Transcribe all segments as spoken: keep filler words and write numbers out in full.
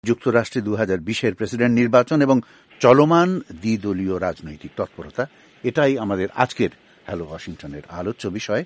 যুক্তরাষ্ট্রে দু হাজার বিশের প্রেসিডেন্ট নির্বাচন এবং চলমান দ্বিদলীয় রাজনৈতিক তৎপরতা, এটাই আমাদের আজকের হ্যালো ওয়াশিংটনের আলোচ্য বিষয়।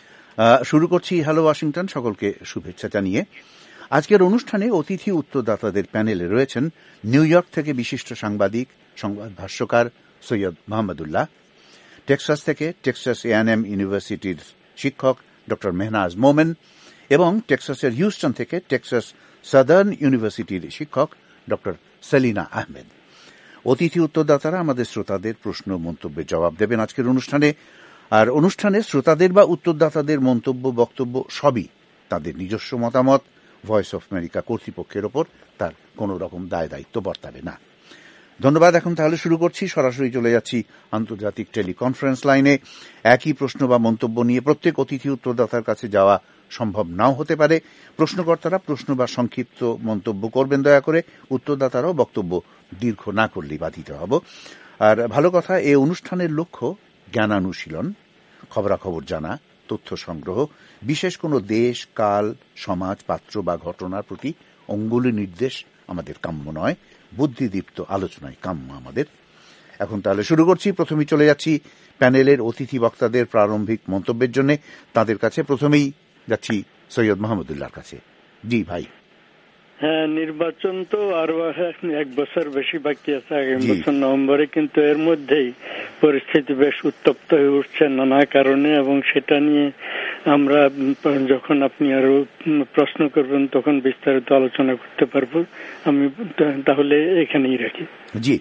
শুরু করছি হ্যালো ওয়াশিংটন সকলকে শুভেচ্ছা জানিয়ে। আজকের অনুষ্ঠানে অতিথি উত্তরদাতাদের প্যানেলে রয়েছেন নিউ ইয়র্ক থেকে বিশিষ্ট সাংবাদিক, সংবাদ ভাষ্যকার সৈয়দ মোহাম্মদুল্লাহ, টেক্সাস থেকে টেক্সাস এ অ্যান্ড এম ইউনিভার্সিটির শিক্ষক ডক্টর মেহনাজ মোমেন এবং টেক্সাসের হিউস্টন থেকে টেক্সাস সাদার্ন ইউনিভার্সিটির শিক্ষক ডক্টর সেলিনা আহমেদ। অতিথি উত্তরদাতারা আমাদের শ্রোতাদের প্রশ্ন মন্তব্যের জবাব দেবেন আজকের অনুষ্ঠানে। আর অনুষ্ঠানে শ্রোতাদের বা উত্তরদাতাদের মন্তব্য বক্তব্য সবই তাদের নিজস্ব মতামত, ভয়েস অফ আমেরিকা কর্তৃপক্ষের ওপর তার কোনো রকম দায় দায়িত্ব বর্তাবে না। ধন্যবাদ। এখন তাহলে শুরু করছি, সরাসরি চলে যাচ্ছি আন্তর্জাতিক টেলিকনফারেন্স লাইনে। একই প্রশ্ন বা মন্তব্য নিয়ে প্রত্যেক অতিথি উত্তরদাতার কাছে যাওয়া সম্ভব নাও হতে পারে। প্রশ্নকর্তারা প্রশ্ন বা সংক্ষিপ্ত মন্তব্য করবেন দয়া করে, উত্তরদাতারাও বক্তব্য দীর্ঘ না করলেই বাধিত হব। আর ভালো কথা, এই অনুষ্ঠানের লক্ষ্য জ্ঞানানুশীলন, খবরাখবর জানা, তথ্য সংগ্রহ, বিশেষ কোনো দেশ, কাল, সমাজ, পাত্র বা ঘটনার প্রতি অঙ্গুলি নির্দেশ আমাদের কাম্য নয়, বুদ্ধিদীপ্ত আলোচনায় কাম্য আমাদের। এখন তাহলে শুরু করছি। প্রথমেই চলে যাচ্ছি প্যানেলের অতিথি বক্তাদের প্রারম্ভিক মন্তব্যের জন্য। তাদের কাছে প্রথমেই যাচ্ছি সৈয়দ মোহাম্মদুল্লাহর কাছে। জি ভাই। হ্যাঁ, নির্বাচন তো আরো এক বছর বেশি বাকি আছে, আগামী বছর নভেম্বরে, কিন্তু এর মধ্যেই পরিস্থিতি বেশ উত্তপ্ত হয়ে উঠছে নানা কারণে, এবং সেটা নিয়ে আমরা যখন আপনি আরো প্রশ্ন করবেন তখন বিস্তারিত আলোচনা করতে পারবো। আমি তাহলে এখানেই রাখি। জি,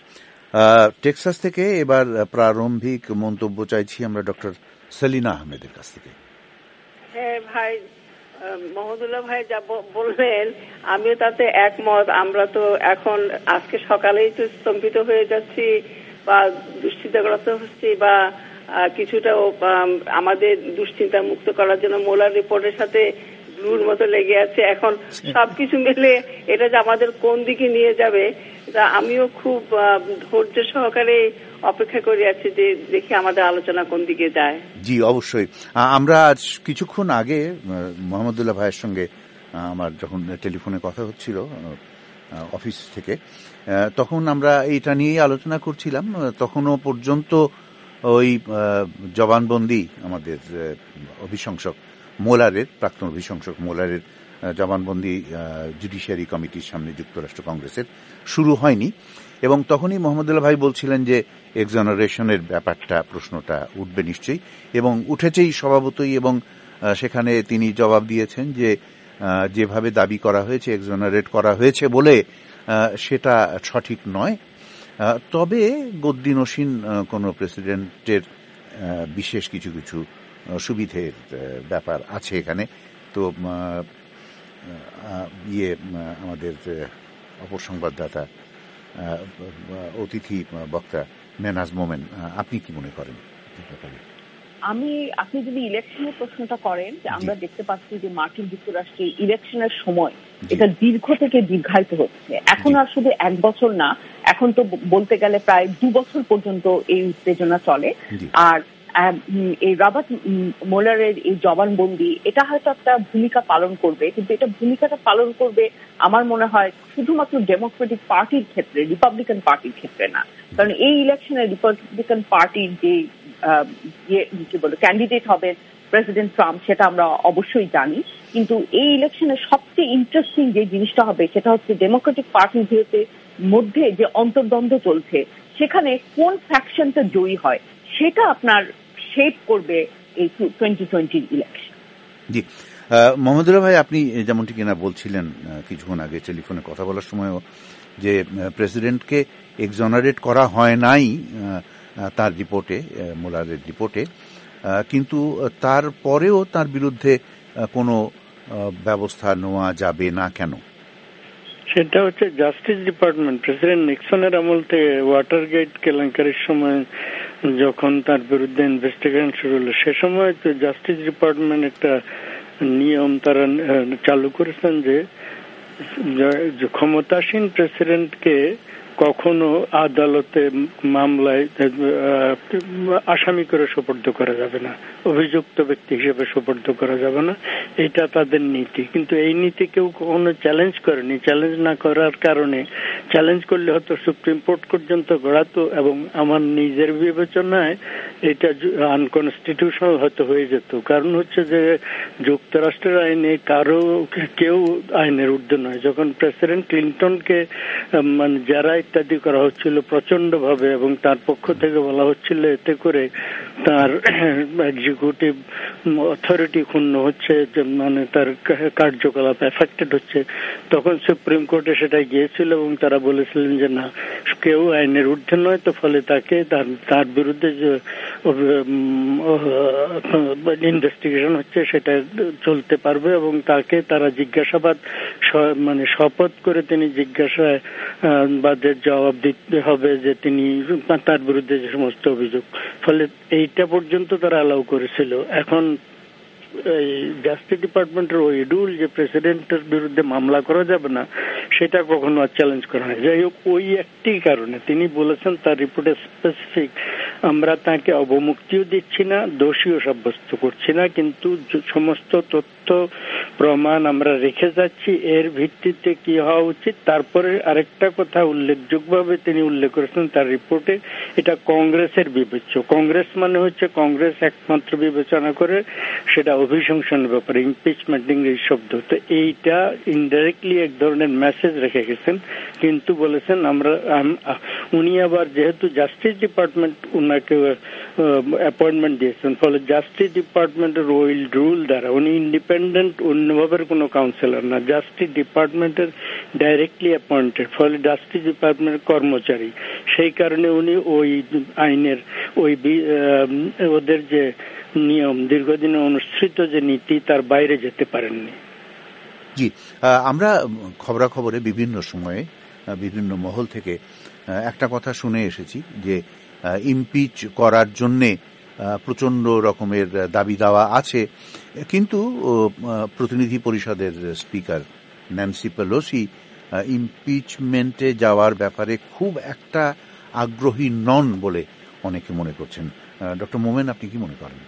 টেক্সাস থেকে এবার প্রারম্ভিক মন্তব্য চাইছি আমরা ডক্টর সেলিনা আহমেদের কাছ থেকে। হ্যাঁ ভাই, মোহাম্মদুল্লাহ ভাই যা বললেন আমিও তাতে একমত। আমরা তো এখন আজকে সকালেই তো স্তম্ভিত হয়ে যাচ্ছি বা দুশ্চিন্তাগ্রস্ত হচ্ছি, বা কিছুটা আমাদের দুশ্চিন্তা মুক্ত করার জন্য মোলার রিপোর্টের সাথে গ্লুর মতো লেগে আছে। এখন সবকিছু মিলে এটা যে আমাদের কোন দিকে নিয়ে যাবে, তা আমিও খুব ধৈর্য সহকারে অপেক্ষা করে আছি যে দেখি আমাদের আলোচনা কোন দিকে যায়। জি অবশ্যই। আমরা আজ কিছুক্ষণ আগে মোহাম্মদুল্লাহ ভাইয়ের সঙ্গে আমার যখন টেলিফোনে কথা হচ্ছিল অফিস থেকে, তখন আমরা এইটা নিয়েই আলোচনা করছিলাম। তখনও পর্যন্ত ওই জবানবন্দি আমাদের অভিশংসক মোলারের, প্রাক্তন অভিশংসক মোলারের জবানবন্দি জুডিশিয়ারি কমিটির সামনে যুক্তরাষ্ট্র কংগ্রেসের শুরু হয়নি। এবং তখনই মোহাম্মদুল্লাহ ভাই বলছিলেন যে এক্সঅনারেশনের ব্যাপারটা, প্রশ্নটা উঠবে নিশ্চয়ই, এবং উঠেছেই স্বভাবতই। এবং সেখানে তিনি জবাব দিয়েছেন যে যেভাবে দাবি করা হয়েছে, এক্সঅনারেট করা হয়েছে বলে সেটা সঠিক নয়। তবে গদ্দিনসীন কোনো প্রেসিডেন্টের বিশেষ কিছু কিছু সুবিধের ব্যাপার আছে এখানে। তো ইয়ে আমাদের অপর সংবাদদাতা, অতিথি বক্তা মেহনাজ মোমেন, আপনি কি মনে করেন? আমি আপনি যদি ইলেকশনের প্রশ্নটা করেন, যে আমরা দেখতে পাচ্ছি যে মার্কিন যুক্তরাষ্ট্রে ইলেকশনের সময় এটা দীর্ঘ থেকে দীর্ঘায়িত হচ্ছে। এখন আর শুধু এক বছর না, এখন তো বলতে গেলে প্রায় দু বছর পর্যন্ত এই উত্তেজনা চলে। আর এই রবার্ট মোলারের এই জবানবন্দি এটা হয়তো একটা ভূমিকা পালন করবে, কিন্তু এটা ভূমিকাটা পালন করবে আমার মনে হয় শুধুমাত্র ডেমোক্রেটিক পার্টির ক্ষেত্রে, রিপাবলিকান পার্টির ক্ষেত্রে না। কারণ এই ইলেকশনে রিপাবলিকান পার্টির যে কি বলে ক্যান্ডিডেট হবে প্রেসিডেন্ট ট্রাম্প, সেটা আমরা অবশ্যই জানি। কিন্তু এই ইলেকশনে সবচেয়ে ইন্টারেস্টিং যে জিনিসটা হবে সেটা হচ্ছে ডেমোক্রেটিক পার্টির মধ্যে যে অন্তর্দ্বন্দ্ব চলছে, সেখানে কোন ফ্যাকশনটা জয়ী হয় সেটা আপনার শেপ করবে এই টোয়েন্টি টোয়েন্টির ইলেকশন। জি, মোহাম্মদুল্লাহ ভাই, আপনি যেমনটি কিনা বলছিলেন কিছুক্ষণ আগে টেলিফোনে কথা বলার সময়ও, যে প্রেসিডেন্টকে এক্সঅনারেট করা হয় নাই তার রিপোর্টে, মোলারের রিপোর্টে, কিন্তু তারপরেও তার বিরুদ্ধে কোনো ব্যবস্থা নেওয়া যাবে না কেন? সেটা হচ্ছে জাস্টিস ডিপার্টমেন্ট প্রেসিডেন্ট নিক্সনের আমল থেকে ওয়াটারগেট কেলেঙ্কারির সময় যখন তার বিরুদ্ধে ইনভেস্টিগেশন শুরু হলো, সে সময় তো জাস্টিস ডিপার্টমেন্ট একটা নিয়ম তারা চালু করেছেন যে ক্ষমতাসীন প্রেসিডেন্টকে কখনো আদালতে মামলায় আসামি করে সোপর্দ করা যাবে না, অভিযুক্ত ব্যক্তি হিসেবে সোপর্দ করা যাবে না, এটা তাদের নীতি। কিন্তু এই নীতি কেউ কখনো চ্যালেঞ্জ করেনি। চ্যালেঞ্জ না করার কারণে, চ্যালেঞ্জ করলে হয়তো সুপ্রিম কোর্ট পর্যন্ত গড়াতো এবং আমার নিজের বিবেচনায় এটা আনকনস্টিটিউশনাল হয়তো হয়ে যেত। কারণ হচ্ছে যে যুক্তরাষ্ট্রের আইনে কারো কেউ আইনের ঊর্ধ্বে নয়। যখন প্রেসিডেন্ট ক্লিন্টনকে মানে যারা ইত্যাদি করা হচ্ছিল প্রচন্ড ভাবে এবং তার পক্ষ থেকে বলা হচ্ছিল এতে করে তার এক্সিকিউটিভ অথরিটি ক্ষুণ্ণ হচ্ছে, মানে তার কার্যকলাপ এফেক্টেড হচ্ছে, তখন সুপ্রিম কোর্টে সেটা গিয়েছিল এবং তারা বলেছিলেন যে না, কেউ আইনের ঊর্ধ্বে নয়, তো ফলে তাকে তার তার বিরুদ্ধে যে ইনভেস্টিগেশন হচ্ছে সেটা চলতে পারবে এবং তাকে তারা জিজ্ঞাসাবাদ মানে শপথ করে তিনি জিজ্ঞাসাবাদের জবাব দিতে হবে যে তিনি তার বিরুদ্ধে যে সমস্ত অভিযোগ। ফলে এইটা পর্যন্ত তারা অ্যালাউ করেছিল। এখন এই জাস্টিস ডিপার্টমেন্টের ওই রুল যে প্রেসিডেন্টের বিরুদ্ধে মামলা করা যাবে না, সেটা কখনো আর চ্যালেঞ্জ করা হয়। যাই হোক, ওই একটি কারণে তিনি বলেছেন তার রিপোর্টে স্পেসিফিক, আমরা তাকে অবমুক্তিও দিচ্ছি না, দোষীও সাব্যস্ত করছি না, কিন্তু সমস্ত তথ্য প্রমাণ আমরা রেখে যাচ্ছি, এর ভিত্তিতে কি হওয়া উচিত। তারপরে আরেকটা কথা উল্লেখযোগ্যভাবে তিনি উল্লেখ করেছেন তার রিপোর্টে, এটা কংগ্রেসের বিবেচ্য। কংগ্রেস মানে হচ্ছে কংগ্রেস একমাত্র বিবেচনা করে সেটা অভিশংসনের ব্যাপারে, ইমপিচমেন্ট ইংরেজি শব্দ। তো এইটা ইনডাইরেক্টলি এক ধরনের মেসেজ রেখে গেছেন, কিন্তু বলেছেন আমরা, উনি আবার যেহেতু জাস্টিস ডিপার্টমেন্ট উনাকে অ্যাপয়েন্টমেন্ট দিয়েছেন, ফলে জাস্টিস ডিপার্টমেন্টের ওই রুল দ্বারা উনি ইন্ডিপেন্ডেন্ট অন্যভাবে কোনো কাউন্সিলর না, জাস্টিস ডিপার্টমেন্টের ডাইরেক্টলি অ্যাপয়েন্টেড, ফলে জাস্টিস ডিপার্টমেন্টের কর্মচারী। সেই কারণে উনি ওই আইনের ওই ওদের যে নিয়ম, দীর্ঘদিনে অনুসৃত যে নীতি, তার বাইরে যেতে পারেননি। জি, আমরা খবরাখবরে বিভিন্ন সময়ে বিভিন্ন মহল থেকে একটা কথা শুনে এসেছি যে ইমপিচ করার জন্যে প্রচন্ড রকমের দাবি দাওয়া আছে, কিন্তু প্রতিনিধি পরিষদের স্পিকার ন্যান্সি পেলোসি ইমপিচমেন্টে যাওয়ার ব্যাপারে খুব একটা আগ্রহী নন বলে অনেকে মনে করছেন। ডক্টর মোমেন, আপনি কি মনে করেন?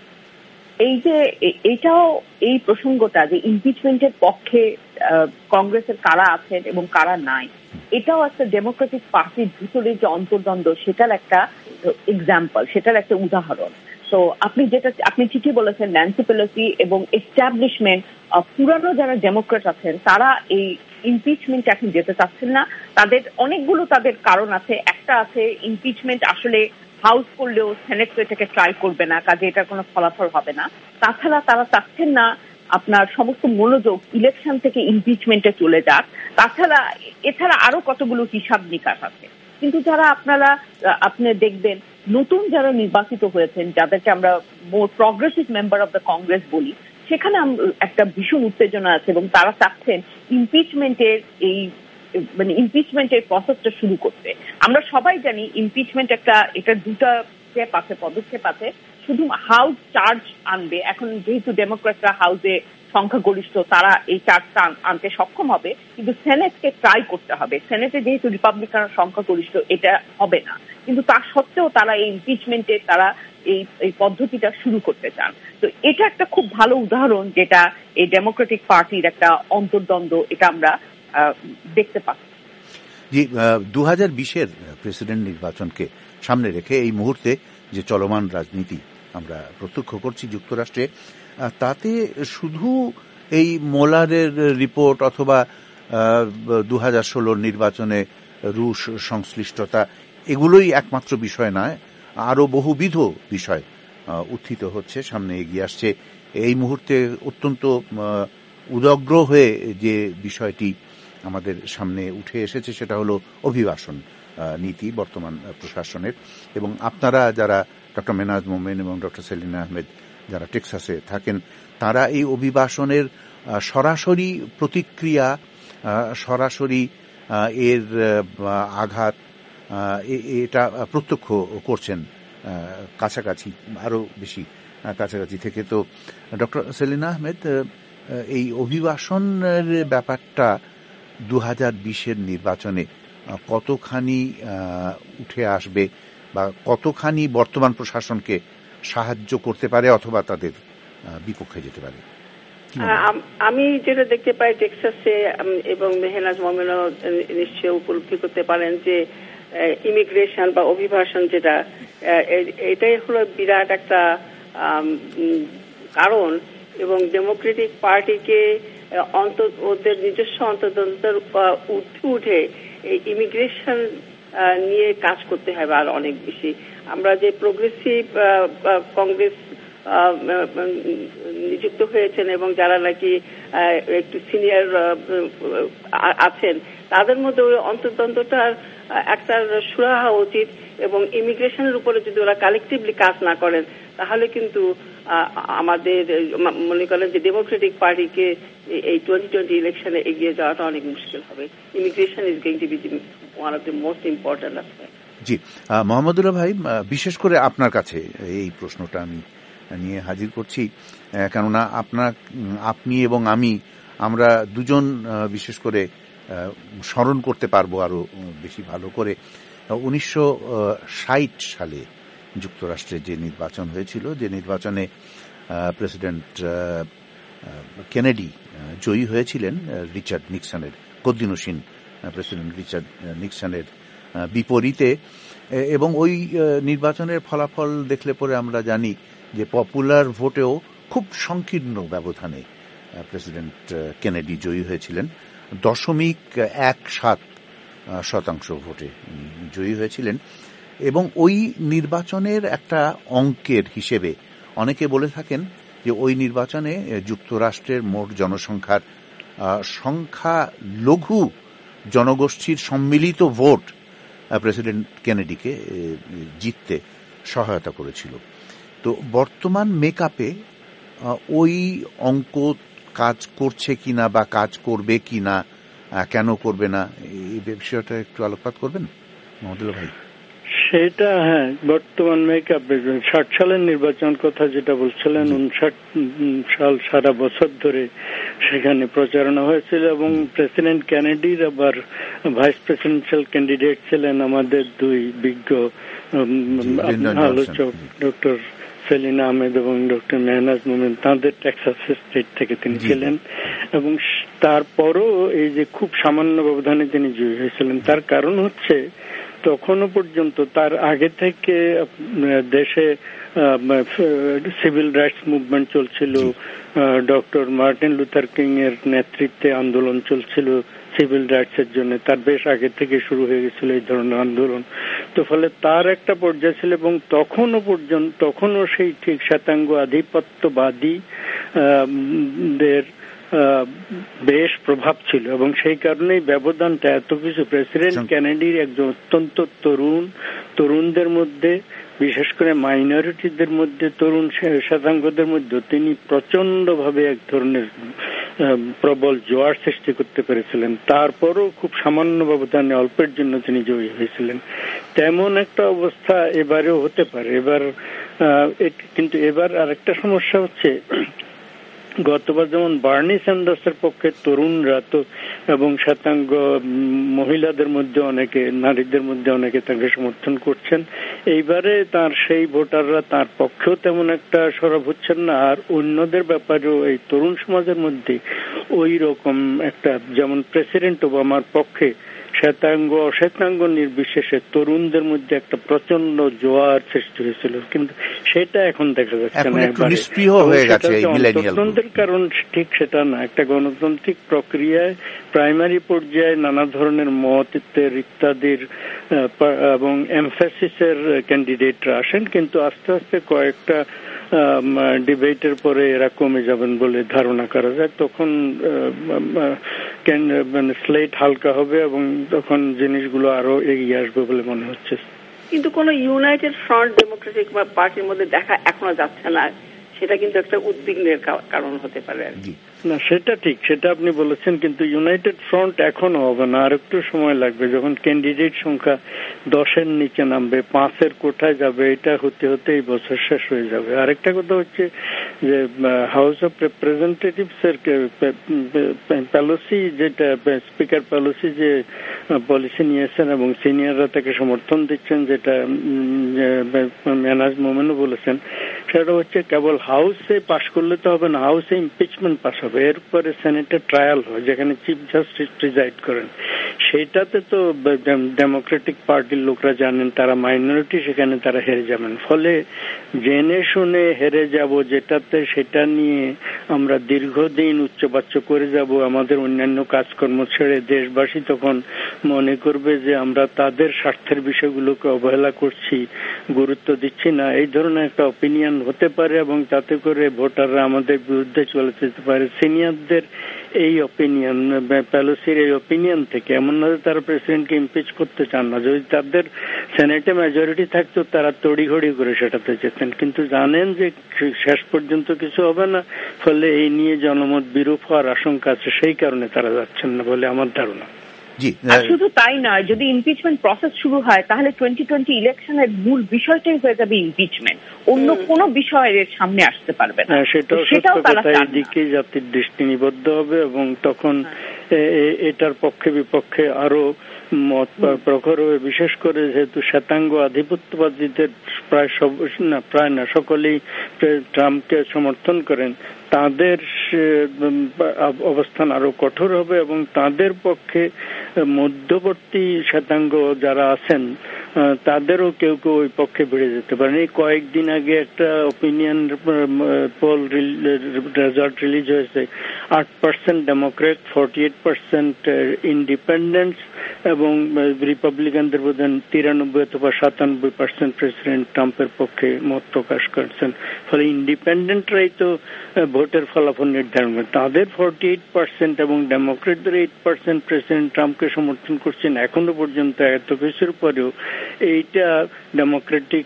এই যে এটাও এই প্রসঙ্গটা যে ইমপিচমেন্টের পক্ষে কংগ্রেসের কারা আছেন এবং কারা নাই, এটাও একটা ডেমোক্রেটিক পার্টির ভিতরে যে অন্তর্দ্বন্দ্ব, সেটার একটা এক্সাম্পল, সেটার একটা উদাহরণ। তো আপনি যেটা আপনি ঠিকই বলেছেন, ন্যান্সি পেলোসি এবং এস্টাবলিশমেন্ট পুরানো যারা ডেমোক্রেট আছেন তারা এই ইমপিচমেন্ট এখন যেতে চাচ্ছেন না। তাদের অনেকগুলো তাদের কারণ আছে। একটা আছে ইমপিচমেন্ট আসলে হাউস করলেও সেনেট তো এটাকে ট্রাই করবে না, কাজে এটার কোনো ফলাফল হবে না। তাছাড়া তারা চাচ্ছেন না আপনার সমস্ত মনোযোগ ইলেকশন থেকে ইমপিচমেন্টে চলে যাক। তাছাড়া এছাড়া আরো কতগুলো হিসাব নিকাশ আছে। কিন্তু যারা আপনারা আপনি দেখবেন নতুন যারা নির্বাচিত হয়েছেন, যাদেরকে আমরা more progressive member of the Congress বলি, সেখানে একটা ভীষণ উত্তেজনা আছে এবং তারা চাচ্ছেন ইমপিচমেন্টের এই মানে ইমপিচমেন্টের প্রসেসটা শুরু করতে। আমরা সবাই জানি ইমপিচমেন্ট একটা, এটা দুটা স্টেপ আছে, পদক্ষেপ আছে। শুধু হাউস চার্জ আনবে, এখন যেহেতু ডেমোক্রেটরা হাউসে সংখ্যাগরিষ্ঠ, তারা এই চার্জটা আনতে সক্ষম হবে, কিন্তু সেনেটকে ট্রাই করতে হবে। সেনেটে যেহেতু রিপাবলিকান সংখ্যাগরিষ্ঠ, এটা হবে না, কিন্তু তার সত্ত্বেও তারা এই ইমপিচমেন্টে তারা এই এই পদ্ধতিটা শুরু করতে চান। তো এটা একটা খুব ভালো উদাহরণ, যেটা এই ডেমোক্রেটিক পার্টির একটা অন্তর্দ্বন্দ্ব, এটা আমরা দেখতে পাচ্ছি। জি, দু হাজার বিশের প্রেসিডেন্ট নির্বাচনকে সামনে রেখে এই মুহূর্তে যে চলমান রাজনীতি আমরা প্রত্যক্ষ করছি যুক্তরাষ্ট্রে, তাতে শুধু এই মোলারের রিপোর্ট অথবা দু হাজার ষোলোর নির্বাচনে রুশ সংশ্লিষ্টতা এগুলোই একমাত্র বিষয় নয়, আরো বহুবিধ বিষয় উত্থিত হচ্ছে, সামনে এগিয়ে আসছে। এই মুহূর্তে অত্যন্ত উদগ্র হয়ে যে বিষয়টি আমাদের সামনে উঠে এসেছে সেটা হলো অভিবাসন নীতি বর্তমান প্রশাসনের। এবং আপনারা যারা ডক্টর মেনাজ মোমেন এবং ডক্টর সেলিনা আহমেদ যারা টেক্সাসে থাকেন, তারা এই অভিবাসনের সরাসরি প্রতিক্রিয়া, সরাসরি এর আঘাত এটা প্রত্যক্ষ করছেন কাছাকাছি, আরো বেশি কাছাকাছি থেকে। তো ডক্টর সেলিনা আহমেদ, এই অভিবাসনের ব্যাপারটা দু হাজার বিশের নির্বাচনে কতখানি উঠে আসবে বা কতখানি বর্তমান প্রশাসনকে সাহায্য করতে পারে অথবা তাদের বিপক্ষে যেতে পারে? আমি যেটা দেখতে পাই টেক্সাসে এবং মেহনাজ মোমেনও নিশ্চয়ই উপলব্ধি করতে পারেন যে ইমিগ্রেশন বা অভিবাসন যেটা এটাই হলো বিরাট একটা কারণ, এবং ডেমোক্রেটিক পার্টিকে ওদের নিজস্ব অন্তর্দ্বন্দ্বের উঠে এই ইমিগ্রেশন নিয়ে কাজ করতে হবে আর অনেক বেশি। আমরা যে প্রোগ্রেসিভ কংগ্রেস নিযুক্ত হয়েছেন এবং যারা নাকি একটু সিনিয়র আছেন তাদের মধ্যে ওই অন্তর্দ্বন্দ্বটার একটা সুরাহা উচিত, এবং ইমিগ্রেশনের উপরে যদি ওরা কালেকটিভলি কাজ না করেন তাহলে কিন্তু আমাদের মনে করেন যে ডেমোক্রেটিক পার্টিকে এই টোয়েন্টি টোয়েন্টি ইলেকশনে এগিয়ে যাওয়াটা অনেক মুশকিল হবে। Immigration is going to be one of the most important aspect. জি, মোহাম্মদুল্লাহ ভাই, বিশেষ করে আপনার কাছে এই প্রশ্নটা আমি নিয়ে হাজির করছি, কেননা আপনার আপনি এবং আমি আমরা দুজন বিশেষ করে স্মরণ করতে পারবো আরো বেশি ভালো করে উনিশশো ষাট সালে যুক্তরাষ্ট্রে যে নির্বাচন হয়েছিল, যে নির্বাচনে প্রেসিডেন্ট কেনেডি জয়ী হয়েছিলেন রিচার্ড নিক্সনের, গদ্দিনসীন প্রেসিডেন্ট রিচার্ড নিক্সনের বিপরীতে, এবং ওই নির্বাচনের ফলাফল দেখলে পরে আমরা জানি যে পপুলার ভোটেও খুব সংকীর্ণ ব্যবধানে প্রেসিডেন্ট কেনেডি জয়ী হয়েছিলেন। দশমিক এক সাত শতাংশ ভোটে জয়ী হয়েছিলেন, এবং ওই নির্বাচনের একটা অঙ্কের হিসেবে অনেকে বলে থাকেন যে ওই নির্বাচনে যুক্তরাষ্ট্রের মোট জনসংখ্যার সংখ্যা লঘু জনগোষ্ঠীর সম্মিলিত ভোট প্রেসিডেন্ট কেনেডিকে জিততে সহায়তা করেছিল। তো বর্তমান মেকআপে ওই অঙ্ক কাজ করছে কিনা বা কাজ করবে কিনা, কেন করবে না, এই বিষয়টা একটু আলোকপাত করবেন মহোদয় ভাই? সেটা হ্যাঁ, বর্তমান মেকআপে ষাট সালের নির্বাচন কথা যেটা বলছিলেন, উনষাট সাল সারা বছর ধরে সেখানে প্রচারণা হয়েছিল, এবং প্রেসিডেন্ট কেনেডির আবার ভাইস প্রেসিডেন্সিয়াল ক্যান্ডিডেট ছিলেন আমাদের দুই বিজ্ঞ আলোচক, ডক্টর সেলিনা আহমেদ এবং ডক্টর মেহনাজ মোমেন। তাঁদের টেক্সাস স্টেট থেকে তিনি ছিলেন, এবং তারপরও এই যে খুব সামান্য ব্যবধানে তিনি জয়ী হয়েছিলেন, তার কারণ হচ্ছে তখনও পর্যন্ত তার আগে থেকে দেশে সিভিল রাইটস মুভমেন্ট চলছিল, ডক্টর মার্টিন লুথার কিং এর নেতৃত্বে আন্দোলন চলছিল সিভিল রাইটস এর জন্য, তার বেশ আগে থেকে শুরু হয়ে গেছিল এই ধরনের আন্দোলন। তো ফলে তার একটা পর্যায়ে ছিল, এবং তখনও পর্যন্ত তখনও সেই ঠিক শ্বেতাঙ্গ আধিপত্যবাদী দের বেশ প্রভাব ছিল, এবং সেই কারণেই ব্যবধানটা এত কিছু। প্রেসিডেন্ট কেনেডির একজন অত্যন্ত তরুণ তরুণদের মধ্যে, বিশেষ করে মাইনরিটিদের মধ্যে, তরুণ শ্বেতাঙ্গদের মধ্যে তিনি প্রচন্ড ভাবে এক ধরনের প্রবল জোয়ার সৃষ্টি করতে পেরেছিলেন। তারপরও খুব সামান্য ব্যবধানে অল্পের জন্য তিনি জয়ী হয়েছিলেন। তেমন একটা অবস্থা এবারেও হতে পারে। এবার কিন্তু এবার আরেকটা সমস্যা হচ্ছে, গতবার যেমন বার্নি স্যান্ডার্সের পক্ষে তরুণরা তো এবং শ্বেতাঙ্গ মহিলাদের মধ্যে অনেকে, নারীদের মধ্যে অনেকে তাকে সমর্থন করছেন, এইবারে তার সেই ভোটাররা তার পক্ষেও তেমন একটা সরব হচ্ছেন না। আর অন্যদের ব্যাপারেও এই তরুণ সমাজের মধ্যে ওই রকম একটা, যেমন প্রেসিডেন্ট ওবামার পক্ষে শ্বেতাঙ্গ অশ্বেতাঙ্গ নির্বিশেষে তরুণদের মধ্যে একটা প্রচন্ড জোয়ার সৃষ্টি হয়েছিল, কিন্তু সেটা এখন দেখা যাচ্ছে না। গণতন্ত্রের কারণ ঠিক সেটা না, একটা গণতান্ত্রিক প্রক্রিয়ায় প্রাইমারি পর্যায়ে নানা ধরনের মত ইত্যাদির এবং এমফাসিসের ক্যান্ডিডেটরা আসেন, কিন্তু আস্তে আস্তে কয়েকটা ডিবেটের পরে এরা কমে যাবেন বলে ধারণা করা যায়। তখন মানে স্লেট হালকা হবে এবং তখন জিনিসগুলো আরো এগিয়ে আসবে বলে মনে হচ্ছে। কিন্তু কোন ইউনাইটেড ফ্রন্ট ডেমোক্রেটিক পার্টির মধ্যে দেখা এখনো যাচ্ছে না, সেটা কিন্তু একটা উদ্বিগ্নের কারণ হতে পারে আর কি। না, সেটা ঠিক, সেটা আপনি বলেছেন, কিন্তু ইউনাইটেড ফ্রন্ট এখনো হবে না, আর একটু সময় লাগবে। যখন ক্যান্ডিডেট সংখ্যা দশের নিচে নামবে, পাঁচের কোঠায় যাবে, এটা হতে হতে এই বছর শেষ হয়ে যাবে। আরেকটা কথা হচ্ছে যে হাউস অফ রিপ্রেজেন্টেটিভস এর পলিসি, যেটা স্পিকার পলিসি যে পলিসি নিয়েছেন এবং সিনিয়ররা তাকে সমর্থন দিচ্ছেন, যেটা মেহনাজ মোমেনও বলেছেন, সেটা হচ্ছে কেবল হাউসে পাশ করলে তো হবে না, হাউসে ইমপিচমেন্ট পাস হবে, এরপরে সেনেটে ট্রায়াল হয় যেখানে চিফ জাস্টিস প্রিজাইড করেন। সেটাতে তো ডেমোক্রেটিক পার্টির লোকরা জানেন তারা মাইনরিটি, সেখানে তারা হেরে যাবেন। ফলে জেনে শুনে হেরে যাব যেটাতে, সেটা নিয়ে আমরা দীর্ঘদিন উচ্চবাচ্য করে যাব, আমাদের অন্যান্য কাজকর্ম ছেড়ে দেশবাসী তখন মনে করবে যে আমরা তাদের স্বার্থের বিষয়গুলোকে অবহেলা করছি, গুরুত্ব দিচ্ছি না, এই ধরনের একটা অপিনিয়ন হতে পারে এবং তাতে করে ভোটাররা আমাদের বিরুদ্ধে চলে যেতে পারে। সিনিয়রদের এই অপিনিয়ন, পেলোসির এই অপিনিয়ন থেকে, এমন না যে তারা প্রেসিডেন্টকে ইমপিচ করতে চান না, যদি তাদের সেনেটে মেজরিটি থাকতো তারা তড়িঘড়ি করে সেটাতে যেতেন, কিন্তু জানেন যে শেষ পর্যন্ত কিছু হবে না, ফলে এই নিয়ে জনমত বিরূপ হওয়ার আশঙ্কা আছে, সেই কারণে তারা যাচ্ছেন না বলে আমার ধারণা। শুধু তাই নয়, যদি ইমপিচমেন্ট প্রসেস শুরু হয় তাহলে টোয়েন্টি টোয়েন্টি ইলেকশনের মূল বিষয়টাই হয়ে যাবে ইমপিচমেন্ট, অন্য কোনো বিষয়ের সামনে আসতে পারবে না। সেটাও তারা এইদিকে জাতির দৃষ্টি নিবদ্ধ হবে এবং তখন এটার পক্ষে বিপক্ষে আরো মত প্রখর হবে, বিশেষ করে যেহেতু শ্বেতাঙ্গ আধিপত্যবাদীদের প্রায় সব না প্রায় না সকলেই ট্রাম্পকে সমর্থন করেন, তাদের অবস্থান আরো কঠোর হবে এবং তাদের পক্ষে মধ্যবর্তী শ্বেতাঙ্গ যারা আছেন তাদেরও কেউ কেউ ওই পক্ষে বেড়ে যেতে পারেন। এই কয়েকদিন আগে একটা অপিনিয়ন পোল রেজাল্ট রিলিজ হয়েছে, আট percent democrat, forty eight percent independence এবং রিপাবলিকানদের বোধ তিরানব্বই অথবা সাতানব্বই পার্সেন্ট প্রেসিডেন্ট ট্রাম্পের পক্ষে মত প্রকাশ করছেন। ফলে ইন্ডিপেন্ডেন্টরাই তো ভোটের ফলাফল নির্ধারণ করে, তাদের ফর্টি এইট পার্সেন্ট এবং ডেমোক্রেটদের এইট পার্সেন্ট প্রেসিডেন্ট ট্রাম্পকে সমর্থন করছেন। এখনো পর্যন্ত এত কিছুর পরেও এইটা ডেমোক্রেটিক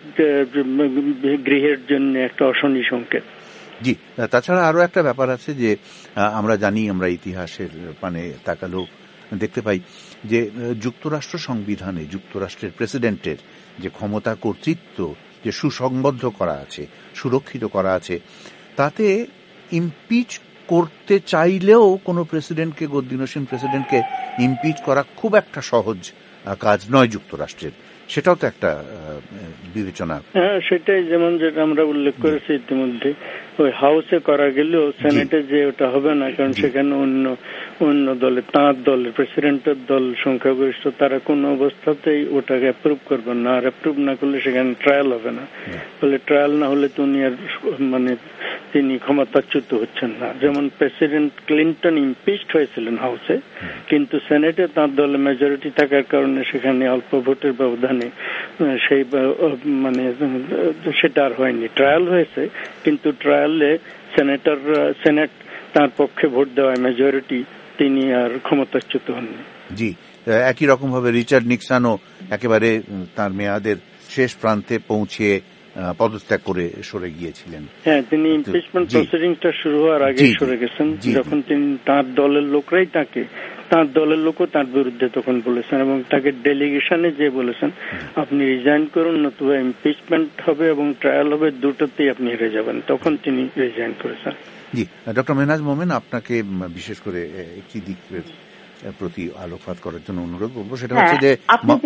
গৃহের জন্য একটা অশনি সংকেত। জি, তাছাড়া আরো একটা ব্যাপার আছে যে আমরা জানি, আমরা ইতিহাসের মানে তাকালেও দেখতে পাই যে যুক্তরাষ্ট্র সংবিধানে যুক্তরাষ্ট্রের প্রেসিডেন্টের যে ক্ষমতা, কর্তৃত্ব যে সুসংবদ্ধ করা আছে, সুরক্ষিত করা আছে, তাতে ইমপিচ করতে চাইলেও কোনো প্রেসিডেন্টকে, গদ্দিনসীন প্রেসিডেন্টকে ইমপিচ করা খুব একটা সহজ কাজ নয় যুক্তরাষ্ট্রের। সেটাও তো একটা বিবেচনা। হ্যাঁ, সেটাই, যেমন যেটা আমরা উল্লেখ করেছি ইতিমধ্যে, ওই হাউসে করা গেলেও সেনেটে যে ওটা হবে না, কারণ সেখানে অন্য অন্য দলে, তাঁর দলের প্রেসিডেন্টের দল সংখ্যাগরিষ্ঠ, তারা কোন অবস্থাতেই ওটাকে অ্যাপ্রুভ করবেন না, আর অ্যাপ্রুভ না করলে সেখানে ট্রায়াল হবে না। ফলে ট্রায়াল না হলে তো উনি আর মানে তিনি ক্ষমতাচ্যুত হচ্ছেন না। যেমন প্রেসিডেন্ট ক্লিন্টন ইমপিচড হয়েছিলেন হাউসে, কিন্তু সেনেটে তাঁর দলে মেজরিটি থাকার কারণে সেখানে অল্প ভোটের ব্যবধানে সেই মানে সেটা আর হয়নি, ট্রায়াল হয়েছে, কিন্তু ট্রায়ালে সেনেটর সেনেট তার পক্ষে ভোট দেওয়ায় মেজরিটি, তিনি আর ক্ষমতাচ্যুত হননি। জি, একই রকম ভাবে রিচার্ড নিক্সনও একেবারে তার মেয়াদের শেষ প্রান্তে পৌঁছে পদত্যাগ করে সরে গিয়েছিলেন। হ্যাঁ, তিনি ইমপিচমেন্ট প্রসিডিংসটা শুরু হওয়ার আগেই সরে গেছেন, যখন তিনি তার দলের লোকরাই তাকে, তার দলের লোকও তার বিরুদ্ধে তখন বলেছেন এবং তাকে ডেলিগেশনে যে বলেছেন আপনি রিজাইন করুন, নতুবা ইমপিচমেন্ট হবে এবং ট্রায়াল হবে, দুটোতেই আপনি হেরে যাবেন, তখন তিনি রিজাইন করেছেন। জি, ডক্টর মেহনাজ মোমেন, আপনাকে বিশেষ করে একটি দিকের প্রতি আলোকপাত করার জন্য অনুরোধ করবো, সেটা হচ্ছে যে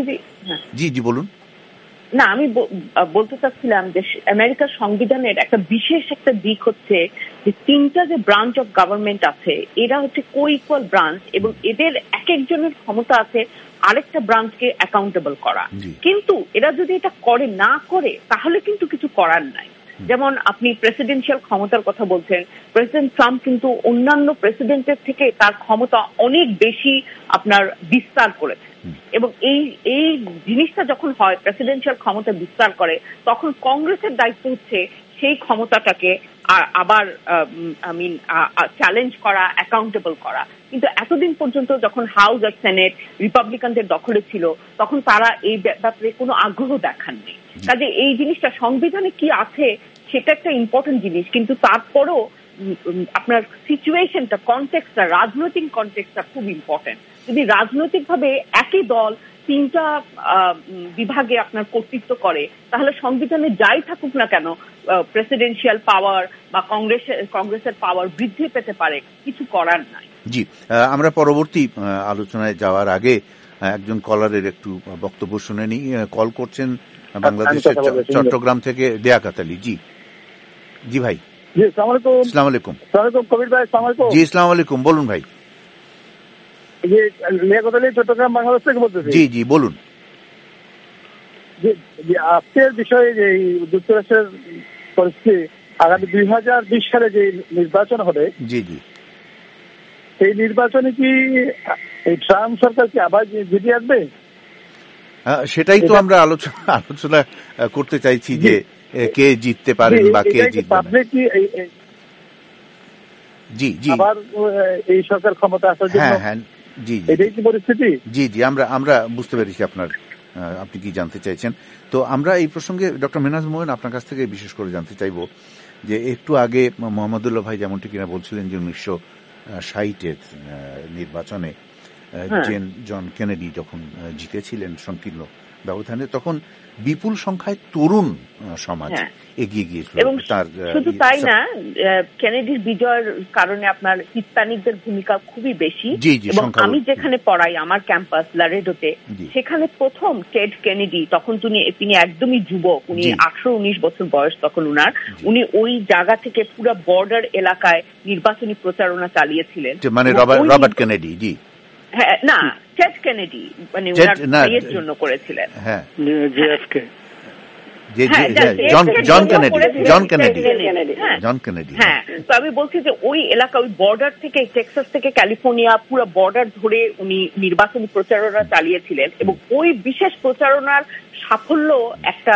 জি জি বলুন। না, আমি বলতে চাচ্ছিলাম যে আমেরিকার সংবিধানের একটা বিশেষ একটা দিক হচ্ছে যে তিনটা যে ব্রাঞ্চ অফ গভর্নমেন্ট আছে, এরা হচ্ছে কো ইকুয়াল ব্রাঞ্চ এবং এদের এক একজনের ক্ষমতা আছে আরেকটা ব্রাঞ্চকে অ্যাকাউন্টেবল করা। কিন্তু এরা যদি এটা করে না করে তাহলে কিন্তু কিছু করার নাই। যেমন আপনি প্রেসিডেন্সিয়াল ক্ষমতার কথা বলছেন, প্রেসিডেন্ট ট্রাম্প কিন্তু অন্যান্য প্রেসিডেন্টের থেকে তার ক্ষমতা অনেক বেশি আপনার বিস্তার করেছে এবং এই এই জিনিসটা যখন হয়, প্রেসিডেন্সিয়াল ক্ষমতা বিস্তার করে, তখন কংগ্রেসের দায়িত্ব হচ্ছে সেই ক্ষমতাটাকে আবার আই মিন চ্যালেঞ্জ করা, অ্যাকাউন্টেবল করা। কিন্তু এতদিন পর্যন্ত যখন হাউস আর সেনেট রিপাবলিকানদের দখলে ছিল, তখন তারা এই ব্যাপারে কোনো আগ্রহ দেখাননি। কাজে এই জিনিসটা সংবিধানে কি আছে সেটা একটা ইম্পর্টেন্ট জিনিস, কিন্তু তারপরও আপনার সিচুয়েশনটা, কনটেক্সটটা, রাজনৈতিক কনটেক্সটটা খুব ইম্পর্টেন্ট। যদি রাজনৈতিকভাবে একই দল তিনটা বিভাগে আপনার কর্তৃত্ব করে, তাহলে সংবিধানে যাই থাকুক না কেন প্রেসিডেন্সিয়াল পাওয়ার বা কংগ্রেস কংগ্রেসের পাওয়ার বৃদ্ধি পেতে পারে, কিছু করার নাই। জি, আমরা পরবর্তী আলোচনায় যাওয়ার আগে একজন কলারের একটু বক্তব্য শুনে নিই। কল করছেন বাংলাদেশের চট্টগ্রাম থেকে দেয়া কাতালি। জি জি ভাই। জি আসসালামু আলাইকুম। আসসালামু আলাইকুম। আসসালামু কবির ভাই। আসসালামু আলাইকুম। জি আসসালামু আলাইকুম, বলুন ভাই। জি দেয়া কাতালি চট্টগ্রাম বাংলাদেশ থেকে বলতেছি। জি জি বলুন। যে আজকের বিষয়ে যে যুক্তরাষ্ট্রের পরিস্থিতি, আগামী দুই হাজার বিশ সালে যে নির্বাচন হবে, জি জি সেই নির্বাচনে কি এই ট্রাম্প সরকার কি আবার জিতে আসবে? সেটাই তো আমরা আলোচনা আলোচনা করতে চাইছি যে কে জিততে পারেন বা কে জিতবে। জি জি আবার এই সরকার ক্ষমতা আসার জন্য। হ্যাঁ হ্যাঁ জি জি এটাই কি পরিস্থিতি? জি জি আমরা আমরা বুঝতে পেরেছি আপনার আপনি কি জানতে চাইছেন। তো আমরা এই প্রসঙ্গে ডক্টর মেহনাজ মোমেন আপনার কাছ থেকে বিশেষ করে জানতে চাইব যে একটু আগে মোহাম্মদুল্লাহ ভাই যেমনটি কিনা বলছিলেন যে উনিশশো ষাটের নির্বাচনে জেন জন কেনেডি যখন জিতেছিলেন সংকীর্ণ ব্যবধানে, তখন বিপুল সংখ্যায় তরুণ সমাজ এগিয়ে গিয়েছিল। এবং শুধু তাই না, কেনেডির বিজয়ের কারণে আপনার হিস্পানিকদের ভূমিকা খুবই বেশি। এবং আমি যেখানে পড়াই, আমার ক্যাম্পাস লারেডোতে, সেখানে প্রথম টেড কেনেডি, তখন তিনি তিনি একদমই যুবক, উনি আঠারো উনিশ বছর বয়স তখন উনার, উনি ওই জায়গা থেকে পুরো বর্ডার এলাকায় নির্বাচনী প্রচারণা চালিয়েছিলেন। মানে রবার্ট কেনেডি। জি হ্যাঁ, না টেড কেনেডি মানে ওনার ভাইয়ের জন্য করেছিলেন। হ্যাঁ JFK John Kennedy John Kennedy John Kennedy হ্যাঁ। তো আমি বলছি যে ওই এলাকা, ওই বর্ডার থেকে, টেক্সাস থেকে ক্যালিফোর্নিয়া, পুরো বর্ডার ধরে উনি নির্বাচনী প্রচারণা চালিয়েছিলেন। এবং ওই বিশেষ প্রচারণার সাফল্য একটা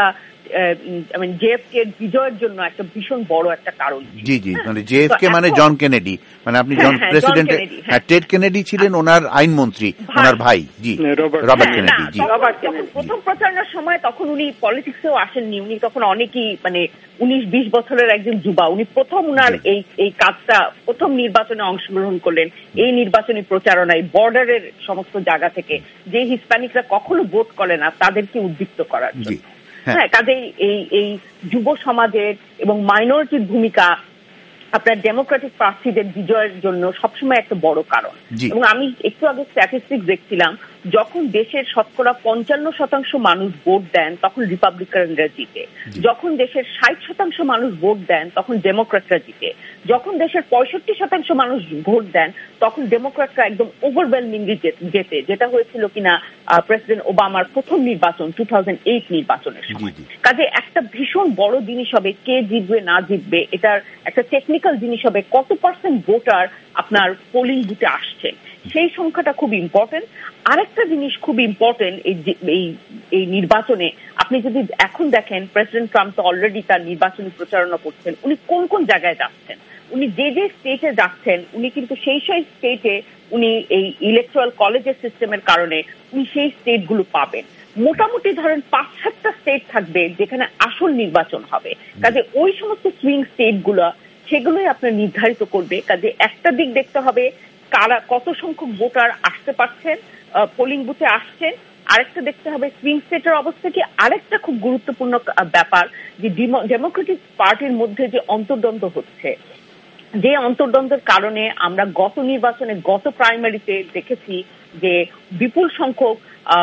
জেএফকে এর বিজয়ের জন্য একটা ভীষণ বড় একটা কারণ। জি জি মানে জেএফকে মানে জন কেনেডি, মানে আপনি জন প্রেসিডেন্ট টেড কেনেডি ছিলেন ওনার আইনমন্ত্রী, ওনার ভাই। জি রবার্ট কেনেডি। জি প্রথম প্রচারণার সময় তখন উনি পলিটিক্সেও আসেননি, উনি তখন অনেকই মানে উনিশ বিশ বছরের একজন যুবা। উনি প্রথম উনার এই এই কাজটা, প্রথম নির্বাচনে অংশগ্রহণ করলেন, এই নির্বাচনী প্রচারণায় বর্ডারের সমস্ত জায়গা থেকে যে হিস্প্যানিকরা কখনো ভোট করে না তাদেরকে উদ্দীপ্ত করার জন্য। হ্যাঁ, কাজেই এই এই যুব সমাজের এবং মাইনরিটির ভূমিকা আপনার ডেমোক্রেটিক প্রার্থীদের বিজয়ের জন্য সবসময় একটা বড় কারণ। এবং আমি একটু আগে স্ট্যাটিস্টিক্স দেখছিলাম, যখন দেশের শতকরা পঞ্চান্ন শতাংশ মানুষ ভোট দেন তখন রিপাবলিকানরা জিতে, যখন দেশের ষাট শতাংশ মানুষ ভোট দেন তখন ডেমোক্র্যাটরা জিতে, যখন দেশের পঁয়ষট্টি শতাংশ মানুষ ভোট দেন তখন ডেমোক্র্যাটরা একদম ওভারওয়েলমিংলি জেতে, যেটা হয়েছিল কিনা প্রেসিডেন্ট ওবামার প্রথম নির্বাচন টু থাউজেন্ড এইট নির্বাচনের সময়। কাজে একটা ভীষণ বড় জিনিস হবে কে জিতবে না জিতবে, এটার একটা টেকনিক্যাল জিনিস হবে কত পার্সেন্ট ভোটার আপনার পোলিং বুথে আসছে, সেই সংখ্যাটা খুব ইম্পর্টেন্ট। আরেকটা জিনিস খুব ইম্পর্টেন্ট এই এই নির্বাচনে, আপনি যদি এখন দেখেন প্রেসিডেন্ট ট্রাম্প তো অলরেডি তার নির্বাচনী প্রচারণা করছেন, উনি কোন কোন জায়গায় যাচ্ছেন, উনি যে যে স্টেটে যাচ্ছেন উনি কিন্তু সেই সেই স্টেটে উনি এই ইলেকট্রাল কলেজের সিস্টেমের কারণে উনি সেই স্টেটগুলো পাবেন। মোটামুটি ধরেন পাঁচ সাতটা স্টেট থাকবে যেখানে আসল নির্বাচন হবে। কাজে ওই সমস্ত সুইং স্টেটগুলো সেগুলোই আপনার নির্ধারিত করবে। কাজে একটা দিক দেখতে হবে কারা কত সংখ্যক ভোটার আসতে পারছেন, পোলিং বুথে আসছেন। আরেকটা দেখতে হবে সুইং স্টেটের অবস্থা কি। আরেকটা খুব গুরুত্বপূর্ণ ব্যাপার যে ডেমোক্রেটিক পার্টির মধ্যে যে অন্তর্দ্বন্দ্ব হচ্ছে, যে অন্তর্দ্বন্দ্বের কারণে আমরা গত নির্বাচনে, গত প্রাইমারিতে দেখেছি যে বিপুল সংখ্যক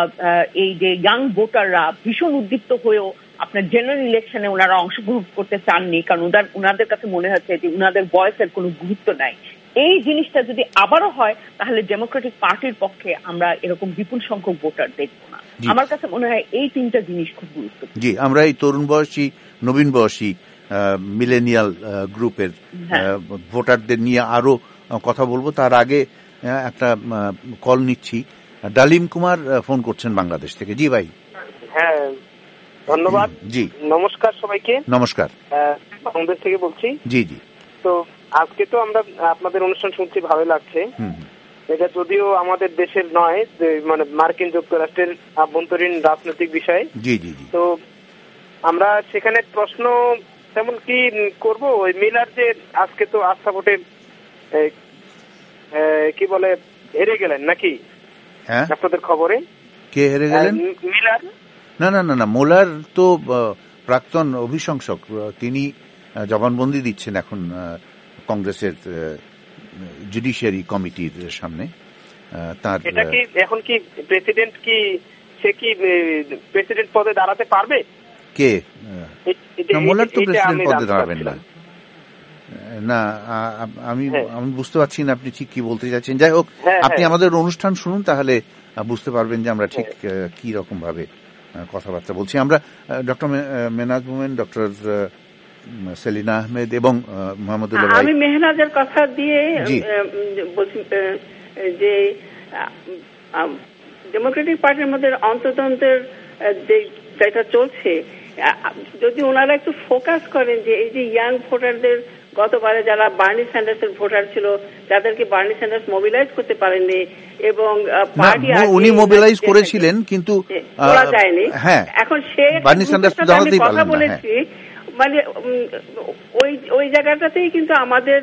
এই যে ইয়াং ভোটাররা ভীষণ উদ্দীপ্ত হয়েও আপনার জেনারেল ইলেকশনে ওনারা অংশগ্রহণ করতে চাননি, কারণ ওনার ওনাদের কাছে মনে হচ্ছে যে ওনাদের বয়সের কোনো গুরুত্ব নাই। এই জিনিসটা যদি আবারও হয় তাহলে ডেমোক্রেটিক পার্টির পক্ষে আমরা এরকম বিপুল সংখ্যক ভোটার দেখবো না। আমার কাছে মনে হয় এই তিনটা জিনিস খুব গুরুত্বপূর্ণ। জি, আমরা এই তরুণ বয়সী, নবীন বয়সী, মিলেনিয়াল গ্রুপের ভোটারদের নিয়ে আরো কথা বলবো। তার আগে একটা কল নিচ্ছি। ডালিম কুমার ফোন করছেন বাংলাদেশ থেকে। জি ভাই। হ্যাঁ ধন্যবাদ। জি নমস্কার সবাইকে। নমস্কার। বাংলাদেশ থেকে বলছি। জি জি। তো আজকে তো আমরা আপনাদের অনুষ্ঠান শুনছি, ভালো লাগছে। এটা যদিও আমাদের দেশের নয়, মানে মার্কিন যুক্তরাষ্ট্রের আভ্যন্তরীণ রাজনৈতিক বিষয়। জি জি জি। তো আমরা সেখানে প্রশ্ন তেমন কি করব? ওই মিলার যে আজকে তো আস্থা ভোটে কি বলে হেরে গেলেন নাকি আপনাদের খবরে? কে হেরে গেলেন? মিলার। না না না না মোলার তো প্রাক্তন অভিশংসক, তিনি জবানবন্দি দিচ্ছেন এখন কংগ্রেসের জুডিশিয়ারি কমিটির সামনে। তার এটা কি এখন কি প্রেসিডেন্ট কি সে কি প্রেসিডেন্ট পদে দাঁড়াতে পারবে? কে? মোলার তো প্রেসিডেন্ট পদে দাঁড়াবেন না। না আমি আমি বুঝতে পারছি না আপনি ঠিক কি বলতে চাচ্ছেন। যাই হোক, আপনি আমাদের অনুষ্ঠান শুনুন, তাহলে বুঝতে পারবেন যে আমরা ঠিক কি রকম ভাবে কথাবার্তা বলছি। আমরা ডক্টর মেহনাজ মোমেন, ডক্টর সেলিনা আহমেদ এবং মোহাম্মদুল্লাহ ভাই। আমি মেহনাজের কথা দিয়ে বলছি যে ডেমোক্রেটিক পার্টির মধ্যে অন্ততন্ত্রের যেটা চলছে, যদি ওনারা একটু ফোকাস করেন যে এই যে ইয়াং ভোটারদের, গতবারে যারা বার্নি স্যান্ডার্সের ভোটার ছিল, যাদেরকে বার্নি স্যান্ডার্স মোবিলাইজ করতে পারেননি এবং পার্টি উনি মোবিলাইজ করেছিলেন কিন্তু করা যায়নি। হ্যাঁ, এখন সে বার্নি স্যান্ডার্স কথা বলেছি, মানে ওই ওই জায়গাটাতেই কিন্তু আমাদের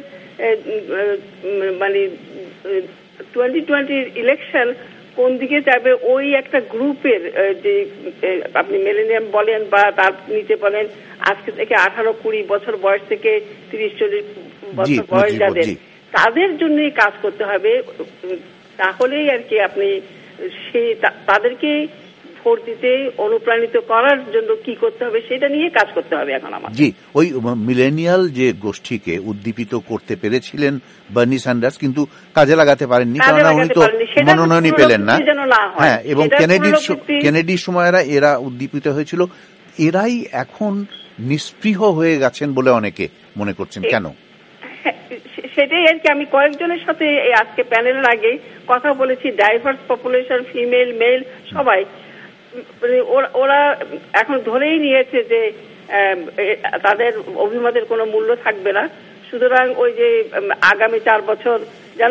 মানে টোয়েন্টি টোয়েন্টির ইলেকশন কোন দিকে যাবে, ওই একটা গ্রুপের যে আপনি মিলেনিয়াম বলেন বা তার নিচে বলেন, আজকে থেকে আঠারো কুড়ি বছর বয়স থেকে তিরিশ চল্লিশ বছর বয়স যাদের, তাদের জন্যই কাজ করতে হবে। তাহলেই আর কি আপনি সেই তাদেরকে ভোট দিতে অনুপ্রাণিত করার জন্য কি করতে হবে সেটা নিয়ে কাজ করতে হবে এখন আমার। জি, ওই মিলেনিয়াল যে গোষ্ঠীকে উদ্দীপিত করতে পেরেছিলেন বার্নি স্যান্ডার্স, কিন্তু কাজে লাগাতে পারেননি, কারণ উনি তো মনোনয়নই পেলেন না। হ্যাঁ, এবং কেনেডির কেনেডির সময়রা এরা উদ্দীপিত হয়েছিল, এরাই এখন নিস্পৃহ হয়ে গেছেন বলে অনেকে মনে করছেন। কেন? সেটাই আর কি আমি কয়েকজনের সাথে আজকে প্যানেলের আগে কথা বলেছি, ডাইভার্স পপুলেশন, ফিমেল মেল সবাই, ওরা এখন ধরেই নিয়েছে যে তাদের অভিমতের কোনো মূল্য থাকবে না। সুতরাং ওই যে আগামী চার বছর যেন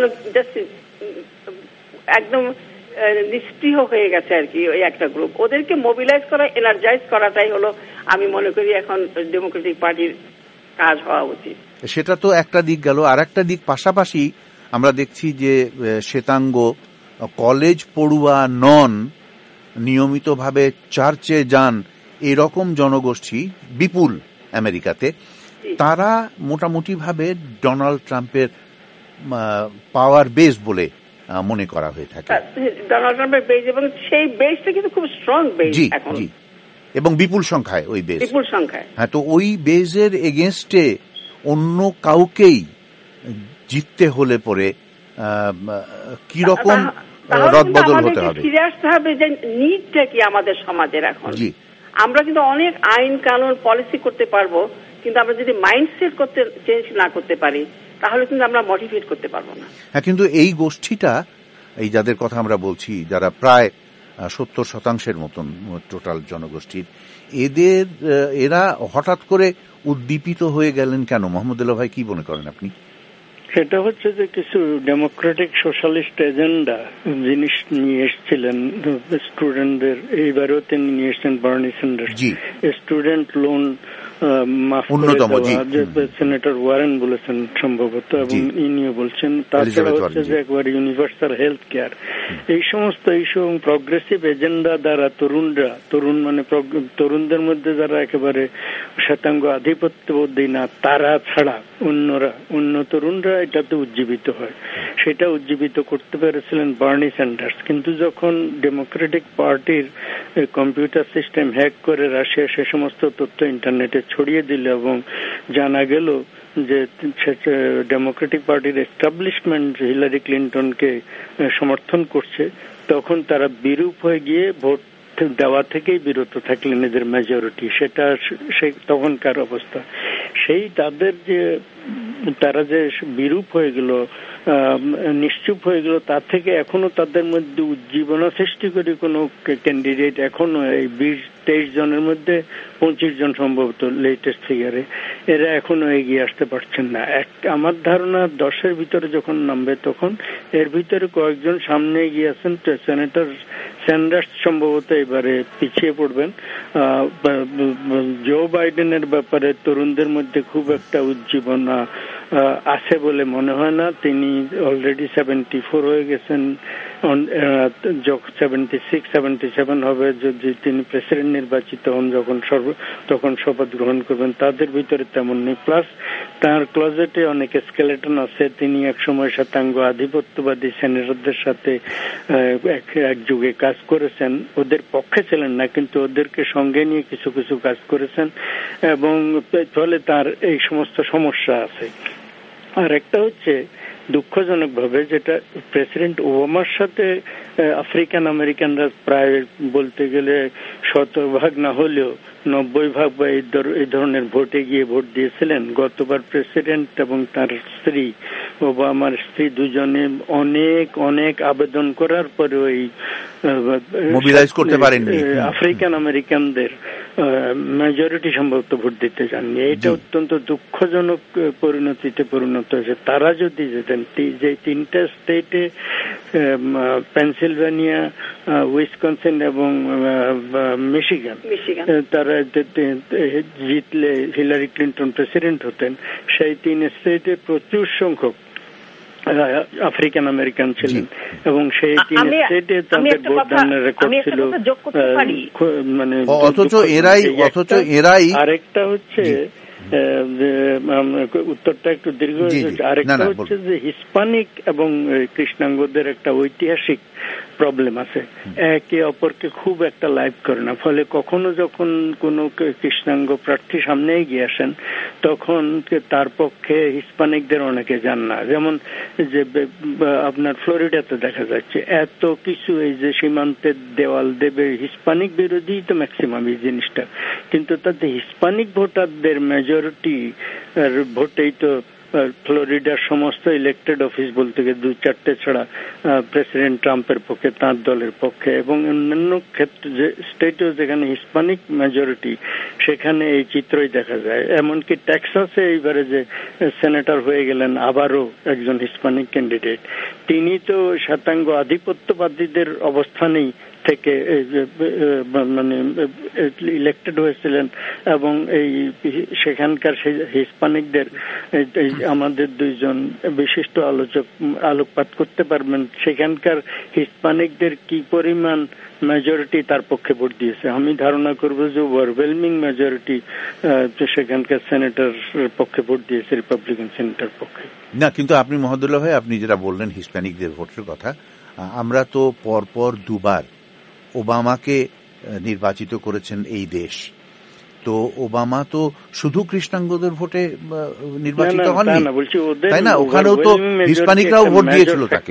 একদম নিষ্ক্রিয় হয়ে গেছে আর কি ওই একটা গ্রুপ, ওদেরকে মোবিলাইজ করা, এনার্জাইজ করাটাই হলো আমি মনে করি এখন ডেমোক্রেটিক পার্টির কাজ হওয়া উচিত। সেটা তো একটা দিক গেল। আর একটা দিক পাশাপাশি আমরা দেখছি যে শ্বেতাঙ্গ কলেজ পড়ুয়া নন, নিয়মিতভাবে চার্চে যান, এরকম জনগোষ্ঠী বিপুল আমেরিকাতে, তারা মোটামুটি ভাবে ডোনাল্ড ট্রাম্পের পাওয়ার বেস বলে মনে করা হয়ে থাকে। ডোনাল্ড ট্রাম্পের বেস, এবং সেই বেসটা কিন্তু খুব স্ট্রং বেস এখন, এবং বিপুল সংখ্যায় ওই বেস, বিপুল সংখ্যায়। হ্যাঁ, তো ওই বেসের এগেনস্টে অন্য কাউকেই জিততে হলে পরে কিরকম রদবদল হতে হবে, ফিরে আসতে হবে যে নিডটা কি আমাদের সমাজের এখন। আমরা কিন্তু অনেক আইন কানুন পলিসি করতে পারবো, কিন্তু আমরা যদি মাইন্ডসেট করতে চেঞ্জ না করতে পারি তাহলে কিন্তু আমরা মোটিভেট করতে পারবো না। হ্যাঁ, কিন্তু এই গোষ্ঠীটা, এই যাদের কথা আমরা বলছি, যারা প্রায় সত্তর শতাংশের মতন টোটাল জনগোষ্ঠীর, এদের এরা হঠাৎ করে উদ্দীপিত হয়ে গেলেন কেন? মোহাম্মদুল্লাহ ভাই, কি মনে করেন আপনি? সেটা হচ্ছে যে কিছু ডেমোক্রেটিক সোশ্যালিস্ট এজেন্ডা জিনিস নিয়ে এসেছিলেন স্টুডেন্টদের, এইবারও তিনি নিয়ে এসছেন বার্নি স্যান্ডার্স, স্টুডেন্ট লোন মাফ করে দেওয়া, যে সেনেটর ওয়ারেন বলেছেন সম্ভবত, এবং ইনিও বলছেন। তাছাড়া হচ্ছে যে একবার ইউনিভার্সাল হেলথ কেয়ার, এই সমস্ত এইসব প্রগ্রেসিভ এজেন্ডা দ্বারা তরুণরা, তরুণ মানে তরুণদের মধ্যে যারা একেবারে শ্বেতাঙ্গ আধিপত্যবোধী না, তারা ছাড়া অন্যরা, অন্য তরুণরা এটাতে উজ্জীবিত হয়। সেটা উজ্জীবিত করতে পেরেছিলেন বার্নি স্যান্ডার্স। কিন্তু যখন ডেমোক্রেটিক পার্টির কম্পিউটার সিস্টেম হ্যাক করে রাশিয়া সে সমস্ত তথ্য ইন্টারনেটে ছড়িয়ে দিল এবং জানা গেল যে ডেমোক্রেটিক পার্টির এস্টাবলিশমেন্ট হিলারি ক্লিন্টনকে সমর্থন করছে, তখন তারা বিরূপ হয়ে গিয়ে ভোট দেওয়া থেকেই বিরত থাকলেন, এদের মেজরিটি। সেটা সেই তখনকার অবস্থা। সেই তাদের যে তারা যে বিরূপ হয়ে গেল, নিশ্চুপ হয়ে গেল, তার থেকে এখনো তাদের মধ্যে উজ্জীবনা সৃষ্টি করে কোনো ক্যান্ডিডেট এখনো এই বিশ তেইশ জনের মধ্যে পঁচিশ জন সম্ভবত লেটেস্ট ফিগারে এরা এখনো এগিয়ে আসতে পারছেন না। এক আমার ধারণা দশের ভিতরে যখন নামবে তখন এর ভিতরে কয়েকজন সামনে এগিয়ে আছেন। সেনেটর স্যান্ডার্স সম্ভবত এবারে পিছিয়ে পড়বেন। জো বাইডেনের ব্যাপারে তরুণদের মধ্যে খুব একটা উজ্জীবনা আছে বলে মনে হয় না। তিনি অলরেডি সেভেন্টি ফোর হয়ে গেছেন, সেভেন্টি সিক্স সেভেন্টি সেভেন হবে যদি তিনি প্রেসিডেন্ট নির্বাচিত হন, যখন তখন শপথ গ্রহণ করবেন। তাদের ভিতরে তেমন নেই। প্লাস তার ক্লোজেটে অনেক স্কেলেটন আছে। তিনি একসময় শ্বেতাঙ্গ আধিপত্যবাদী সেনেটরদের সাথে এক যুগে কাজ করেছেন, ওদের পক্ষে ছিলেন না কিন্তু ওদেরকে সঙ্গে নিয়ে কিছু কিছু কাজ করেছেন, এবং ফলে তার এই সমস্ত সমস্যা আছে। আর একটা হচ্ছে দুঃখজনক ভাবে যেটা প্রেসিডেন্ট ওবামার সাথে আফ্রিকান আমেরিকানরা প্রায় বলতে গেলে শতভাগ না হলেও নব্বই ভাগ বা এই ধরনের ভোটে গিয়ে ভোট দিয়েছিলেন। গতবার প্রেসিডেন্ট এবং তার স্ত্রী, ওবামার স্ত্রী, দুজনে অনেক অনেক আবেদন করার পরেও এই মোবিলাইজ করতে পারেননি আফ্রিকান আমেরিকানদের মেজরিটি সম্ভবত ভোট দিতে যাননি। এটা অত্যন্ত দুঃখজনক পরিণতিতে পরিণত হয়েছে। তারা যদি যেতেন, যে তিনটা স্টেটে পেনসিলভেনিয়া, উইসকনসিন এবং মিশিগান, তারা জিতলে হিলারি ক্লিন্টন প্রেসিডেন্ট হতেন। সেই তিন স্টেটে প্রচুর সংখ্যক আফ্রিকান আমেরিকান ছিলেন এবং সেই তিন স্টেটে তাদের ভোটদানের রেকর্ড ছিল। মানে অথচ এরাই অথচ এরাই আরেকটা হচ্ছে উত্তরটা একটু দীর্ঘ হয়েছে। আরেকটা হচ্ছে যে হিস্পানিক এবং কৃষ্ণাঙ্গদের একটা ঐতিহাসিক প্রবলেম আছে, একে অপরকে খুব একটা লাইক করে না। ফলে কখনো যখন কোনো কৃষ্ণাঙ্গ প্রার্থী সামনে এগিয়ে আসেন তখন তার পক্ষে হিস্পানিকদের অনেকে যান না। যেমন যে আপনার ফ্লোরিডাতে দেখা যাচ্ছে এত কিছু, এই যে সীমান্তের দেওয়াল দেবে, হিস্পানিক বিরোধী তো ম্যাক্সিমাম এই জিনিসটা, কিন্তু তাতে হিস্পানিক ভোটারদের মেজরিটি ভোটেই তো ফ্লোরিডার সমস্ত ইলেক্টেড অফিস বলতে গেলে দুই চারটে ছাড়া প্রেসিডেন্ট ট্রাম্পের পক্ষে, তাঁর দলের পক্ষে, এবং অন্যান্য ক্ষেত্রে যে স্টেটেও যেখানে হিস্পানিক মেজরিটি সেখানে এই চিত্রই দেখা যায়। এমনকি টেক্সাসে এইবারে যে সেনেটর হয়ে গেলেন আবারও একজন হিস্পানিক ক্যান্ডিডেট, তিনি তো শ্বেতাঙ্গ আধিপত্যবাদীদের অবস্থানেই থেকে মানে ইলেক্টেড হয়েছিলেন, এবং এই সেখানকার হিস্পানিকদের আমাদের দুইজন বিশিষ্ট আলোচক আলোকপাত করতে পারবেন সেখানকার হিস্পানিকদের কি পরিমাণ মেজরিটি তার পক্ষে ভোট দিয়েছে। আমি ধারণা করবো যে ওভারওয়েলমিং মেজরিটি সেখানকার সেনেটর পক্ষে ভোট দিয়েছে, রিপাবলিকান সেনেটর পক্ষে না। কিন্তু আপনি মহদুল্লাহ ভাই, আপনি যেটা বললেন হিস্প্যানিকদের ভোটের কথা, আমরা তো পরপর দুবার ওবামাকে নির্বাচিত করেছেন এই দেশ, তো ওবামা তো শুধু কৃষ্ণাঙ্গদের ভোটে নির্বাচিত হননি, তাই না? ওখানেও তো হিস্পানিকরাও ভোট দিয়েছিল তাকে।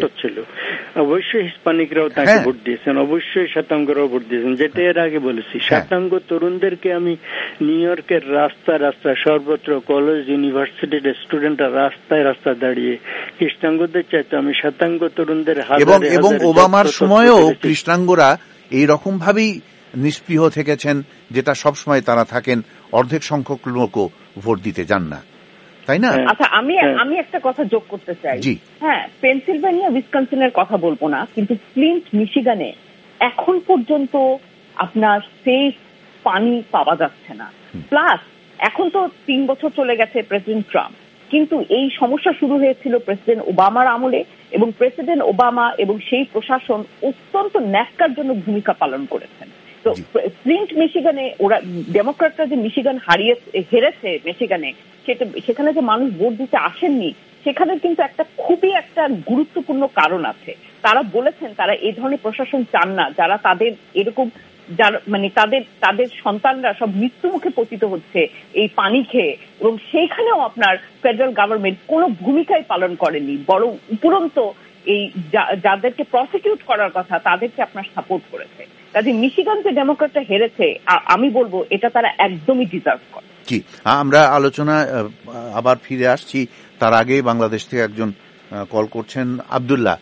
অবশ্যই হিস্পানিকরাও তাকে ভোট দিয়েছেন, অবশ্যই শ্বেতাঙ্গরাও ভোট দিয়েছেন। যেটা এর আগে বলেছি, শ্বেতাঙ্গ তরুণদেরকে আমি নিউ ইয়র্কের রাস্তা রাস্তা সর্বত্র, কলেজ ইউনিভার্সিটির স্টুডেন্টরা রাস্তায় রাস্তায় দাঁড়িয়ে কৃষ্ণাঙ্গদের চাইতে আমি শ্বেতাঙ্গ তরুণদের এবং এবং ওবামার সময়ও কৃষ্ণাঙ্গরা এইরকম ভাবেই নিষ্পৃহ থেকেছেন, যেটা সবসময় তারা থাকেন, অর্ধেক সংখ্যক লোকও ভোট দিতে যান না, তাই না? আচ্ছা, আমি আমি একটা কথা যোগ করতে চাই। হ্যাঁ, পেনসিলভেনিয়া, উইসকনসিনের কথা বলবো না, কিন্তু ফ্লিন্ট, মিশিগানে এখন পর্যন্ত আপনার সেফ পানি পাওয়া যাচ্ছে না। প্লাস এখন তো তিন বছর চলে গেছে প্রেসিডেন্ট ট্রাম্প, কিন্তু এই সমস্যা শুরু হয়েছিল প্রেসিডেন্ট ওবামার আমলে, এবং প্রেসিডেন্ট ওবামা এবং সেই প্রশাসন অত্যন্ত ন্যাক্কারজনক ভূমিকা পালন করেছেন। তো ফ্লিন্ট, মিশিগানে ওরা ডেমোক্র্যাটরা যে মিশিগান হারিয়ে হেরেছে মিশিগানে, সেটা সেখানে যে মানুষ ভোট দিতে আসেননি, সেখানে কিন্তু একটা খুবই একটা গুরুত্বপূর্ণ কারণ আছে। তারা বলেছেন তারা এই ধরনের প্রশাসন চান না, যারা তাদের এরকম যার মানে তাদের তাদের সন্তানরা সব মৃত্যু মুখে পতিত হচ্ছে এই পানি খেয়ে, এবং সেইখানেও আপনার ফেডারেল গভর্নমেন্ট কোনো ভূমিকাই পালন করেনি, বরং উপরন্ত এই যাদেরকে প্রসিকিউট করার কথা তাদেরকে আপনার সাপোর্ট করেছে। কাজে মিশিগান যে ডেমোক্র্যাটরা হেরেছে, আমি বলবো এটা তারা একদমই ডিজার্ভ করে। জি, আমরা আলোচনা আবার ফিরে আসছি, তার আগে বাংলাদেশ থেকে একজন কল করছেন, আব্দুল্লাহ।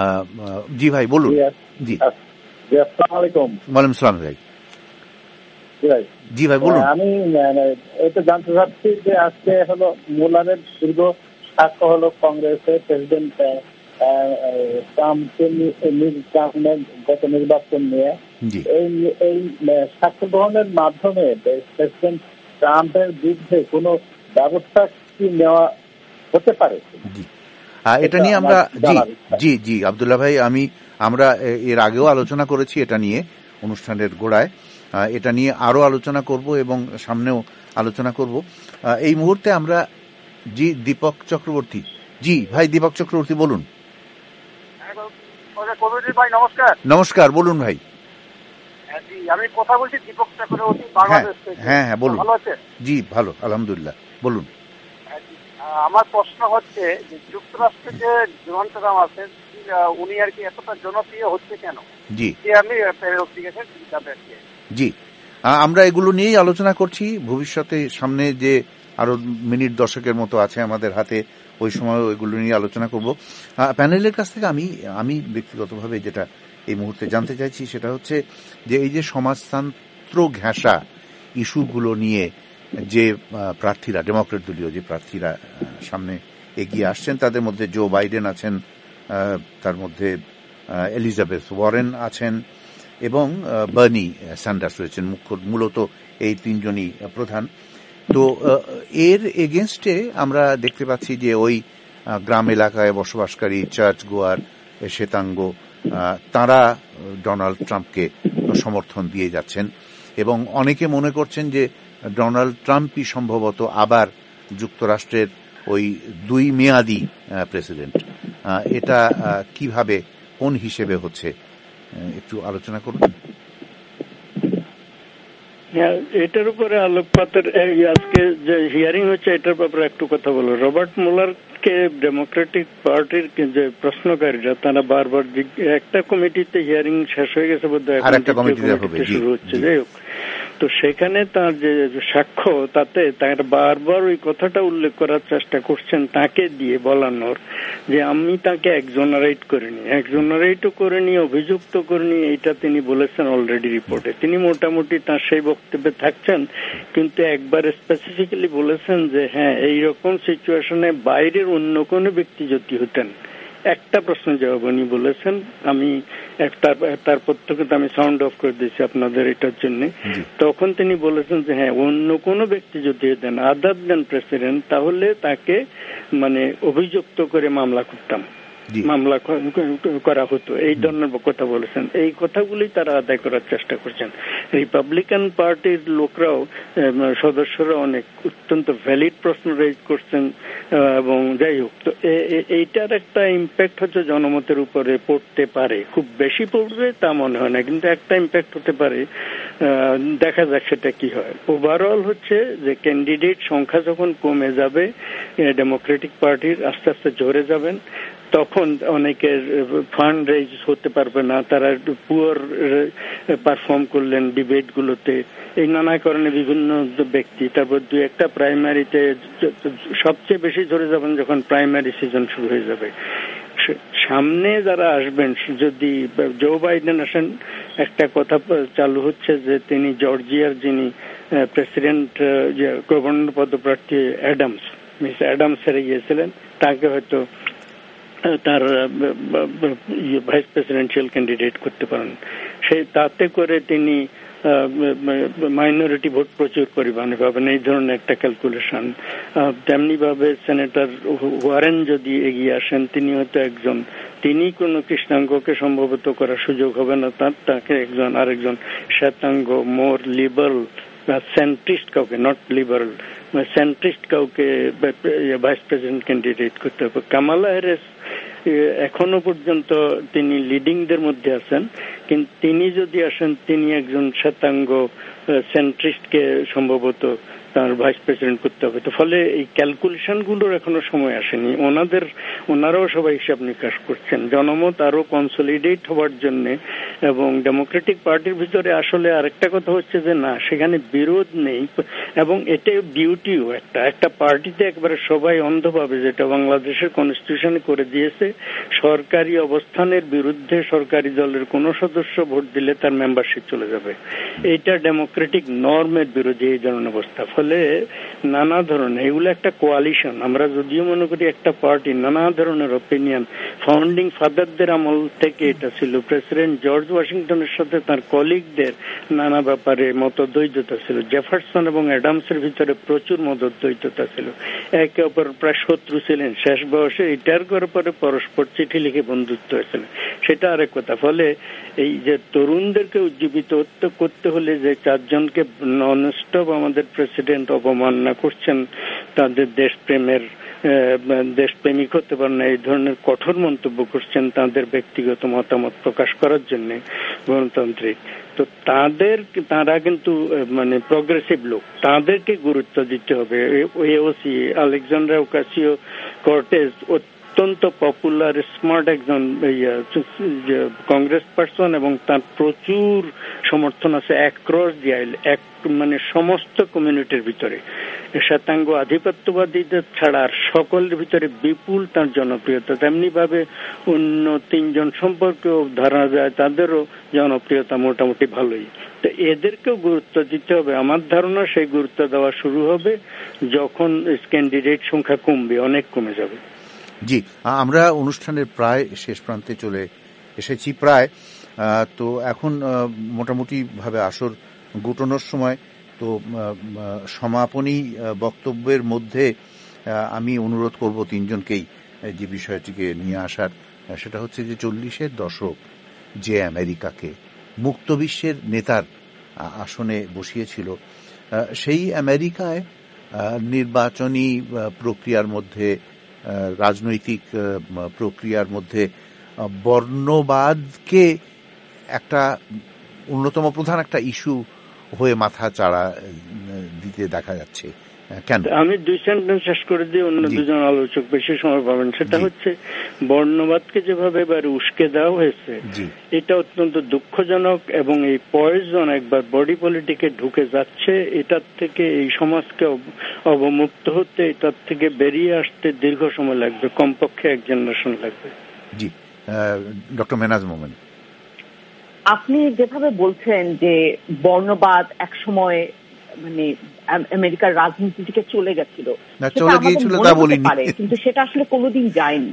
জি ভাই বলুন। জি, আসসালামু আলাইকুম। ওয়ালাইকুম আসসালাম ভাই। জি ভাই বলুন। আমি এটা জানতে চাচ্ছি যে আজকে হলো মুলারের দীর্ঘ সাক্ষ্য হলো কংগ্রেসের প্রেসিডেন্ট ট্রাম্পের গত নির্বাচন নিয়ে। এই এই সাক্ষ্য গ্রহণের মাধ্যমে প্রেসিডেন্ট ট্রাম্পের বিরুদ্ধে কোনো ব্যবস্থা কি নেওয়া হতে পারে? এটা নিয়ে আমরা জি জি জি আব্দুল্লাহ ভাই, আমি আমরা এর আগেও আলোচনা করেছি এটা নিয়ে অনুষ্ঠানের গোড়ায়। এটা নিয়ে আরো আলোচনা করব এবং সামনেও আলোচনা করব। এই মুহূর্তে আমরা জি দীপক চক্রবর্তী, জি ভাই দীপক চক্রবর্তী বলুন। ভাই নমস্কার। নমস্কার, বলুন ভাই। আমি কথা বলছি দীপক চক্রবর্তী, বাংলাদেশ থেকে। হ্যাঁ হ্যাঁ বলুন। ভালো আছে? জি ভালো, আলহামদুলিল্লাহ, বলুন। আমার প্রশ্ন হচ্ছে যে যুক্তরাষ্ট্রে যে ডোনাল্ড ট্রাম্প আছেন উনি আর কি এতটা জনপ্রিয় হচ্ছে কেন? জি আমি জি আমরা এগুলো নিয়েই আলোচনা করছি। ভবিষ্যতে সামনে যে আরো মিনিট দশকের মতো আছে আমাদের হাতে, ওই সময় এগুলো নিয়ে আলোচনা করব। প্যানেলের কাছ থেকে আমি আমি ব্যক্তিগতভাবে যেটা এই মুহূর্তে জানতে চাইছি সেটা হচ্ছে যে এই যে সমাজতন্ত্র ঘেঁষা ইস্যুগুলো নিয়ে যে প্রার্থীরা, ডেমোক্রেট দলীয় যে প্রার্থীরা সামনে এগিয়ে আসছেন, তাদের মধ্যে জো বাইডেন আছেন, তার মধ্যে এলিজাবেথ ওয়ারেন আছেন এবং বার্নি স্যান্ডার্স রয়েছেন। মুখ্য মূলত এই তিনজনই প্রধান। তো এর এগেনস্টে আমরা দেখতে পাচ্ছি যে ওই গ্রাম এলাকায় বসবাসকারী চার্চ গোয়ার শ্বেতাঙ্গ তারা ডোনাল্ড ট্রাম্পকে সমর্থন দিয়ে যাচ্ছেন এবং অনেকে মনে করছেন যে ডোনাল্ড ট্রাম্পই সম্ভবত আবার যুক্তরাষ্ট্রের ওই দুই মেয়াদি প্রেসিডেন্ট। এটা কিভাবে, কোন হিসেবে হচ্ছে, একটু আলোচনা করুন। এটার উপরে আলোকপাতের আজকে যে হিয়ারিং হচ্ছে এটার ব্যাপারে একটু কথা বলো। রবার্ট মুলারকে ডেমোক্রেটিক পার্টির যে প্রশ্নকারীরা তারা বারবার একটা কমিটিতে হিয়ারিং শেষ হয়ে গেছে বোধহয়, শুরু হচ্ছে। যাই হোক, তো সেখানে তার যে সাক্ষ্য তাতে তারা বারবার ওই কথাটা উল্লেখ করার চেষ্টা করছেন তাকে দিয়ে বলানোর যে আমি তাকে একজনারেট করিনি, একজনারেটও করিনি, অভিযুক্ত করিনি। এইটা তিনি বলেছেন অলরেডি রিপোর্টে। তিনি মোটামুটি তার সেই বক্তব্যে থাকছেন, কিন্তু একবার স্পেসিফিক্যালি বলেছেন যে হ্যাঁ এইরকম সিচুয়েশনে বাইরের অন্য কোনো ব্যক্তি যদি হতেন, একটা প্রশ্ন জবাব উনি বলেছেন। আমি তারপর থেকে আমি সাউন্ড অফ করে দিয়েছি আপনাদের এটার জন্য। তখন তিনি বলেছেন যে হ্যাঁ অন্য কোনো ব্যক্তি যদি দেন আদার দেন প্রেসিডেন্ট, তাহলে তাকে মানে অভিযুক্ত করে মামলা করতাম, মামলা করা হতো, এই ধরনের কথা বলেছেন। এই কথাগুলি তারা আদায় করার চেষ্টা করছেন। রিপাবলিকান পার্টির লোকরাও, সদস্যরা অনেক অত্যন্ত ভ্যালিড প্রশ্ন রেজ করছেন এবং যাই হোক, তো এইটার একটা ইম্প্যাক্ট হচ্ছে জনমতের উপরে পড়তে পারে। খুব বেশি পড়বে তা মনে হয় না, কিন্তু একটা ইম্প্যাক্ট হতে পারে। দেখা যাক সেটা কি হয়। ওভারঅল হচ্ছে যে ক্যান্ডিডেট সংখ্যা যখন কমে যাবে, ডেমোক্রেটিক পার্টির আস্তে আস্তে ঝরে যাবেন, তখন অনেকের ফান্ড রেজ হতে পারবে না, তারা পুয়ার পারফর্ম করলেন ডিবেট গুলোতে, এই নানা কারণে বিভিন্ন ব্যক্তি। তারপর দুই একটা প্রাইমারিতে সবচেয়ে বেশি ঝরে যাবেন যখন প্রাইমারি সিজন শুরু হয়ে যাবে। সামনে যারা আসবেন, যদি জো বাইডেন আসেন, একটা কথা চালু হচ্ছে যে তিনি জর্জিয়ার যিনি প্রেসিডেন্ট গভর্নর পদপ্রার্থী অ্যাডামস, মিস অ্যাডামস হেরে গিয়েছিলেন, তাকে হয়তো তার ভাইস প্রেসিডেন্সিয়াল ক্যান্ডিডেট করতে পারেন। সেই তাতে করে তিনি মাইনরিটি ভোট প্রচুর পরিমাণে পাবেন, এই ধরনের একটা ক্যালকুলেশন। তেমনি ভাবে সেনেটর ওয়ারেন যদি এগিয়ে আসেন, তিনি হয়তো একজন, তিনি কোনো কৃষ্ণাঙ্গকে সম্ভবত করার সুযোগ হবে না, তার তাকে একজন আরেকজন শ্বেতাঙ্গ মোর লিবারাল সেন্ট্রিস্ট কাউকে, নট লিবারাল সেন্ট্রিস্ট কাউকে ভাইস প্রেসিডেন্ট ক্যান্ডিডেট করতে হবে। কামালা হ্যারিস এখনো পর্যন্ত তিনি লিডিংদের মধ্যে আছেন, কিন্তু তিনি যদি আসেন তিনি একজন শ্বেতাঙ্গ সেন্ট্রিস্টকে সম্ভবত তার ভাইস প্রেসিডেন্ট করতে হবে। তো ফলে এই ক্যালকুলেশন গুলোর এখনো সময় আসেনি। ওনাদের ওনারাও সবাই হিসাব নিকাশ করছেন জনমত আরো কনসলিডেট হওয়ার জন্য। এবং ডেমোক্রেটিক পার্টির ভিতরে আসলে আরেকটা কথা হচ্ছে যে না, সেখানে বিরোধ নেই, এবং এটাই বিউটিও একটা একটা পার্টিতে একবারে সবাই অন্ধভাবে, যেটা বাংলাদেশের কনস্টিটিউশনে করে দিয়েছে, সরকারি অবস্থানের বিরুদ্ধে সরকারি দলের কোনো সদস্য সদস্য ভোট দিলে তার মেম্বারশিপ চলে যাবে। এইটা ডেমোক্রেটিক নর্মের বিরোধী এই ধরনের অবস্থা। ফলে নানা ধরনের এগুলো একটা কোয়ালিশন। আমরা যদিও মনে করি একটা পার্টি, নানা ধরনের অপিনিয়ন ফাউন্ডিং ফাদারদের আমল থেকে এটা ছিল। প্রেসিডেন্ট জর্জ ওয়াশিংটনের সাথে তার কলিগদের নানা ব্যাপারে মতদ্বৈধতা ছিল। জেফারসন এবং অ্যাডামসের ভিতরে প্রচুর মতদ্বৈধতা ছিল, একে অপর প্রায় শত্রু ছিলেন। শেষ বয়সে রিটায়ার করার পরে পরস্পর চিঠি লিখে বন্ধুত্ব হয়েছিল, সেটা আরেক কথা। ফলে এই যে তরুণদেরকে উজ্জীবিত করতে হলে যে চারজনকে ননস্টপ আমাদের প্রেসিডেন্ট অবমাননা করছেন, তাদের দেশপ্রেমের দেশপ্রেমিক হতে পারে না এই ধরনের কঠোর মন্তব্য করছেন তাদের ব্যক্তিগত মতামত প্রকাশ করার জন্য গণতান্ত্রিক, তো তাদের তারা কিন্তু মানে প্রগ্রেসিভ লোক, তাদেরকে গুরুত্ব দিতে হবে। এওসি আলেকজান্ডার ওকাসিও কর্টেজ অত্যন্ত পপুলার স্মার্ট একজন কংগ্রেস পার্সন এবং তার প্রচুর সমর্থন আছে অ্যাক্রস দি আইল, এক মানে সমস্ত কমিউনিটির ভিতরে। শ্বেতাঙ্গ আধিপত্যবাদীদের ছাড়া সকলের ভিতরে বিপুল তার জনপ্রিয়তা। তেমনি ভাবে অন্য তিনজন সম্পর্কেও ধরা যায় তাদেরও জনপ্রিয়তা মোটামুটি ভালোই। তো এদেরকেও গুরুত্ব দিতে হবে। আমার ধারণা সেই গুরুত্ব দেওয়া শুরু হবে যখন ক্যান্ডিডেট সংখ্যা কমবে, অনেক কমে যাবে। জি, আমরা অনুষ্ঠানের প্রায় শেষ প্রান্তে চলে এসেছি প্রায়। তো এখন মোটামুটি ভাবে আসর গুটানোর সময়। তো সমাপনী বক্তব্যের মধ্যে আমি অনুরোধ করব তিনজনকেই যে বিষয়টিকে নিয়ে আসার, সেটা হচ্ছে যে চল্লিশের দশক যে আমেরিকাকে মুক্ত বিশ্বের নেতার আসনে বসিয়েছিল, সেই আমেরিকায় নির্বাচনী প্রক্রিয়ার মধ্যে, রাজনৈতিক প্রক্রিয়ার মধ্যে বর্ণবাদকে একটা অন্যতম প্রধান একটা ইস্যু হয়ে মাথা চাড়া দিতে দেখা যাচ্ছে। কেন? আমি দুই সেন্টেন্স শেষ করে দিই, অন্য দুজন আলোচক বেশি সময় পাবেন। সেটা হচ্ছে বর্ণবাদকে যেভাবে এবার উস্কে দেওয়া হয়েছে, এটা অত্যন্ত দুঃখজনক এবং এই পয়জন একবার বডি পলিটিকে ঢুকে যাচ্ছে। এটার থেকে এই সমাজকে অবমুক্ত হতে, এটার থেকে বেরিয়ে আসতে দীর্ঘ সময় লাগবে, কমপক্ষে এক জেনারেশন লাগবে। জি, ডক্টর মেহনাজ মোমেন, আপনি যেভাবে বলছেন যে বর্ণবাদ এক সময় মানে আমেরিকার রাজনীতি থেকে চলে গেছিল, কিন্তু সেটা আসলে কোনোদিন যায়নি,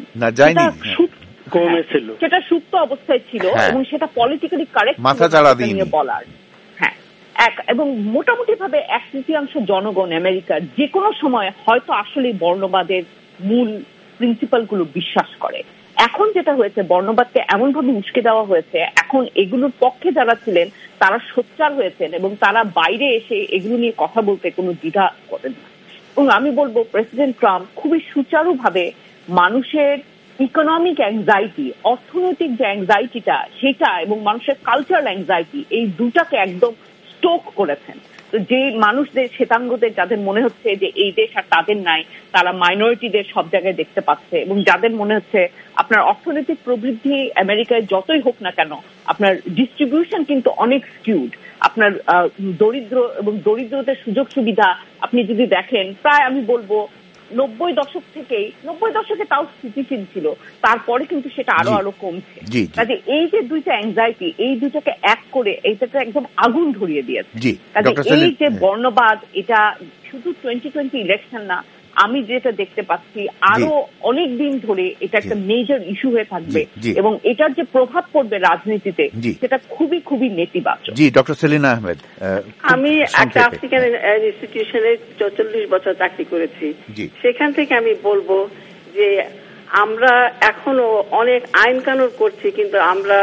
কমেছিল, সেটা সুপ্ত অবস্থায় ছিল এবং সেটা পলিটিক্যালি কারেক্ট নিয়ে বলার। হ্যাঁ, এক এবং মোটামুটি ভাবে এক তৃতীয়াংশ জনগণ আমেরিকার যে কোনো সময় হয়তো আসলে বর্ণবাদের মূল প্রিন্সিপাল গুলো বিশ্বাস করে। এখন যেটা হয়েছে, বর্ণবাদকে এমন ভাবে উস্কে দেওয়া হয়েছে, এখন এগুলোর পক্ষে যারা ছিলেন তারা সোচ্চার হয়েছেন এবং তারা বাইরে এসে এগুলো নিয়ে কথা বলতে কোনো দ্বিধা করেন না। এবং আমি বলবো প্রেসিডেন্ট ট্রাম্প খুবই সুচারুভাবে মানুষের ইকোনমিক অ্যাংজাইটি, অর্থনৈতিক যে অ্যাংজাইটিটা সেটা এবং মানুষের কালচারাল অ্যাংজাইটি, এই দুটাকে একদম স্টোক করেছেন। যে মানুষদের, শ্বেতাঙ্গদের যাদের মনে হচ্ছে যে এই দেশ আর তাদের নাই, তারা মাইনরিটিদের সব জায়গায় দেখতে পাচ্ছে, এবং যাদের মনে হচ্ছে আপনার অর্থনৈতিক প্রবৃদ্ধি আমেরিকায় যতই হোক না কেন আপনার ডিস্ট্রিবিউশন কিন্তু অনেক স্কিউড, আপনার দরিদ্র এবং দরিদ্রদের সুযোগ সুবিধা আপনি যদি দেখেন, প্রায় আমি বলবো নব্বই দশক থেকেই, নব্বই দশকে তাও স্থিতিশীল ছিল, তারপরে কিন্তু সেটা আরো আরো কমছে। কাজে এই যে দুইটা অ্যাংজাইটি, এই দুইটাকে এক করে এইটাকে একদম আগুন ধরিয়ে দিয়েছে। কাজে এই যে বর্ণবাদ, এটা শুধু টোয়েন্টি টোয়েন্টি ইলেকশন না, আমি যেটা দেখতে পাচ্ছি আরো অনেক দিন ধরে এটা একটা মেজর ইস্যু হয়ে থাকবে এবং এটার যে প্রভাব পড়বে রাজনীতিতে সেটা খুবই খুবই নেতিবাচক। জি, ডক্টর সেলিনা আহমেদ, আমি একটা আফ্রিকান ইনস্টিটিউশনে চল্লিশ বছর চাকরি করেছি। সেখান থেকে আমি বলবো যে আমরা এখনো অনেক আইন কানুন করছি, কিন্তু আমরা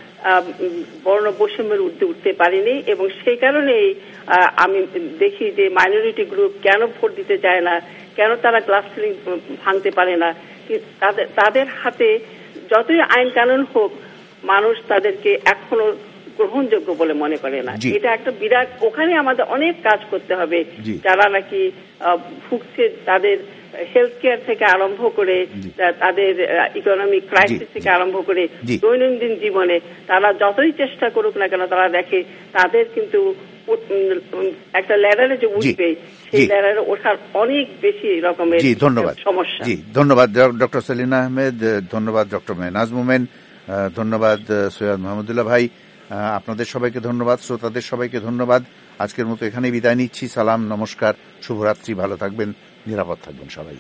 বর্ণ বৈষম্যের ঊর্ধ্বে উঠতে পারিনি এবং সেই কারণেই আমি দেখি যে মাইনরিটি গ্রুপ কেন ভোট দিতে চায় না, কেন তারা গ্লাস সিলিং ভাঙতে পারে না। তাদের তাদের হাতে যতই আইন কানুন হোক, মানুষ তাদেরকে এখনো গ্রহণযোগ্য বলে মনে করে না। এটা একটা বিরাট, ওখানে আমাদের অনেক কাজ করতে হবে। যারা নাকি ভুগছে, তাদের হেলথ কেয়ার থেকে আরম্ভ করে, তাদের ইকোনমিক ক্রাইসিস থেকে আরম্ভ করে দৈনন্দিন জীবনে তারা যতই চেষ্টা করুক না কেন, তারা দেখে তাদের কিন্তু একটা ল্যাডারে যে উঠবে, সেই ল্যাডারে ওঠার অনেক বেশি রকমের সমস্যা। জি, ধন্যবাদ ডক্টর সেলিনা আহমেদ, ধন্যবাদ ডক্টর মেহনাজ মোমেন, ধন্যবাদ সৈয়দ মাহমুদুল্লাহ ভাই। আপনাদের সবাইকে ধন্যবাদ, শ্রোতাদের সবাইকে ধন্যবাদ। আজকের মতো এখানেই বিদায় নিচ্ছি। সালাম, নমস্কার, শুভরাত্রি, ভালো থাকবেন, নিরাপদ থাকবেন সবাই।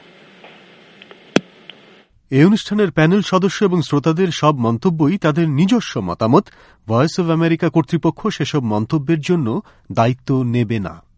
এই অনুষ্ঠানের প্যানেল সদস্য এবং শ্রোতাদের সব মন্তব্যই তাদের নিজস্ব মতামত। ভয়েস অব আমেরিকা কর্তৃপক্ষ সেসব মন্তব্যের জন্য দায়িত্ব নেবে না।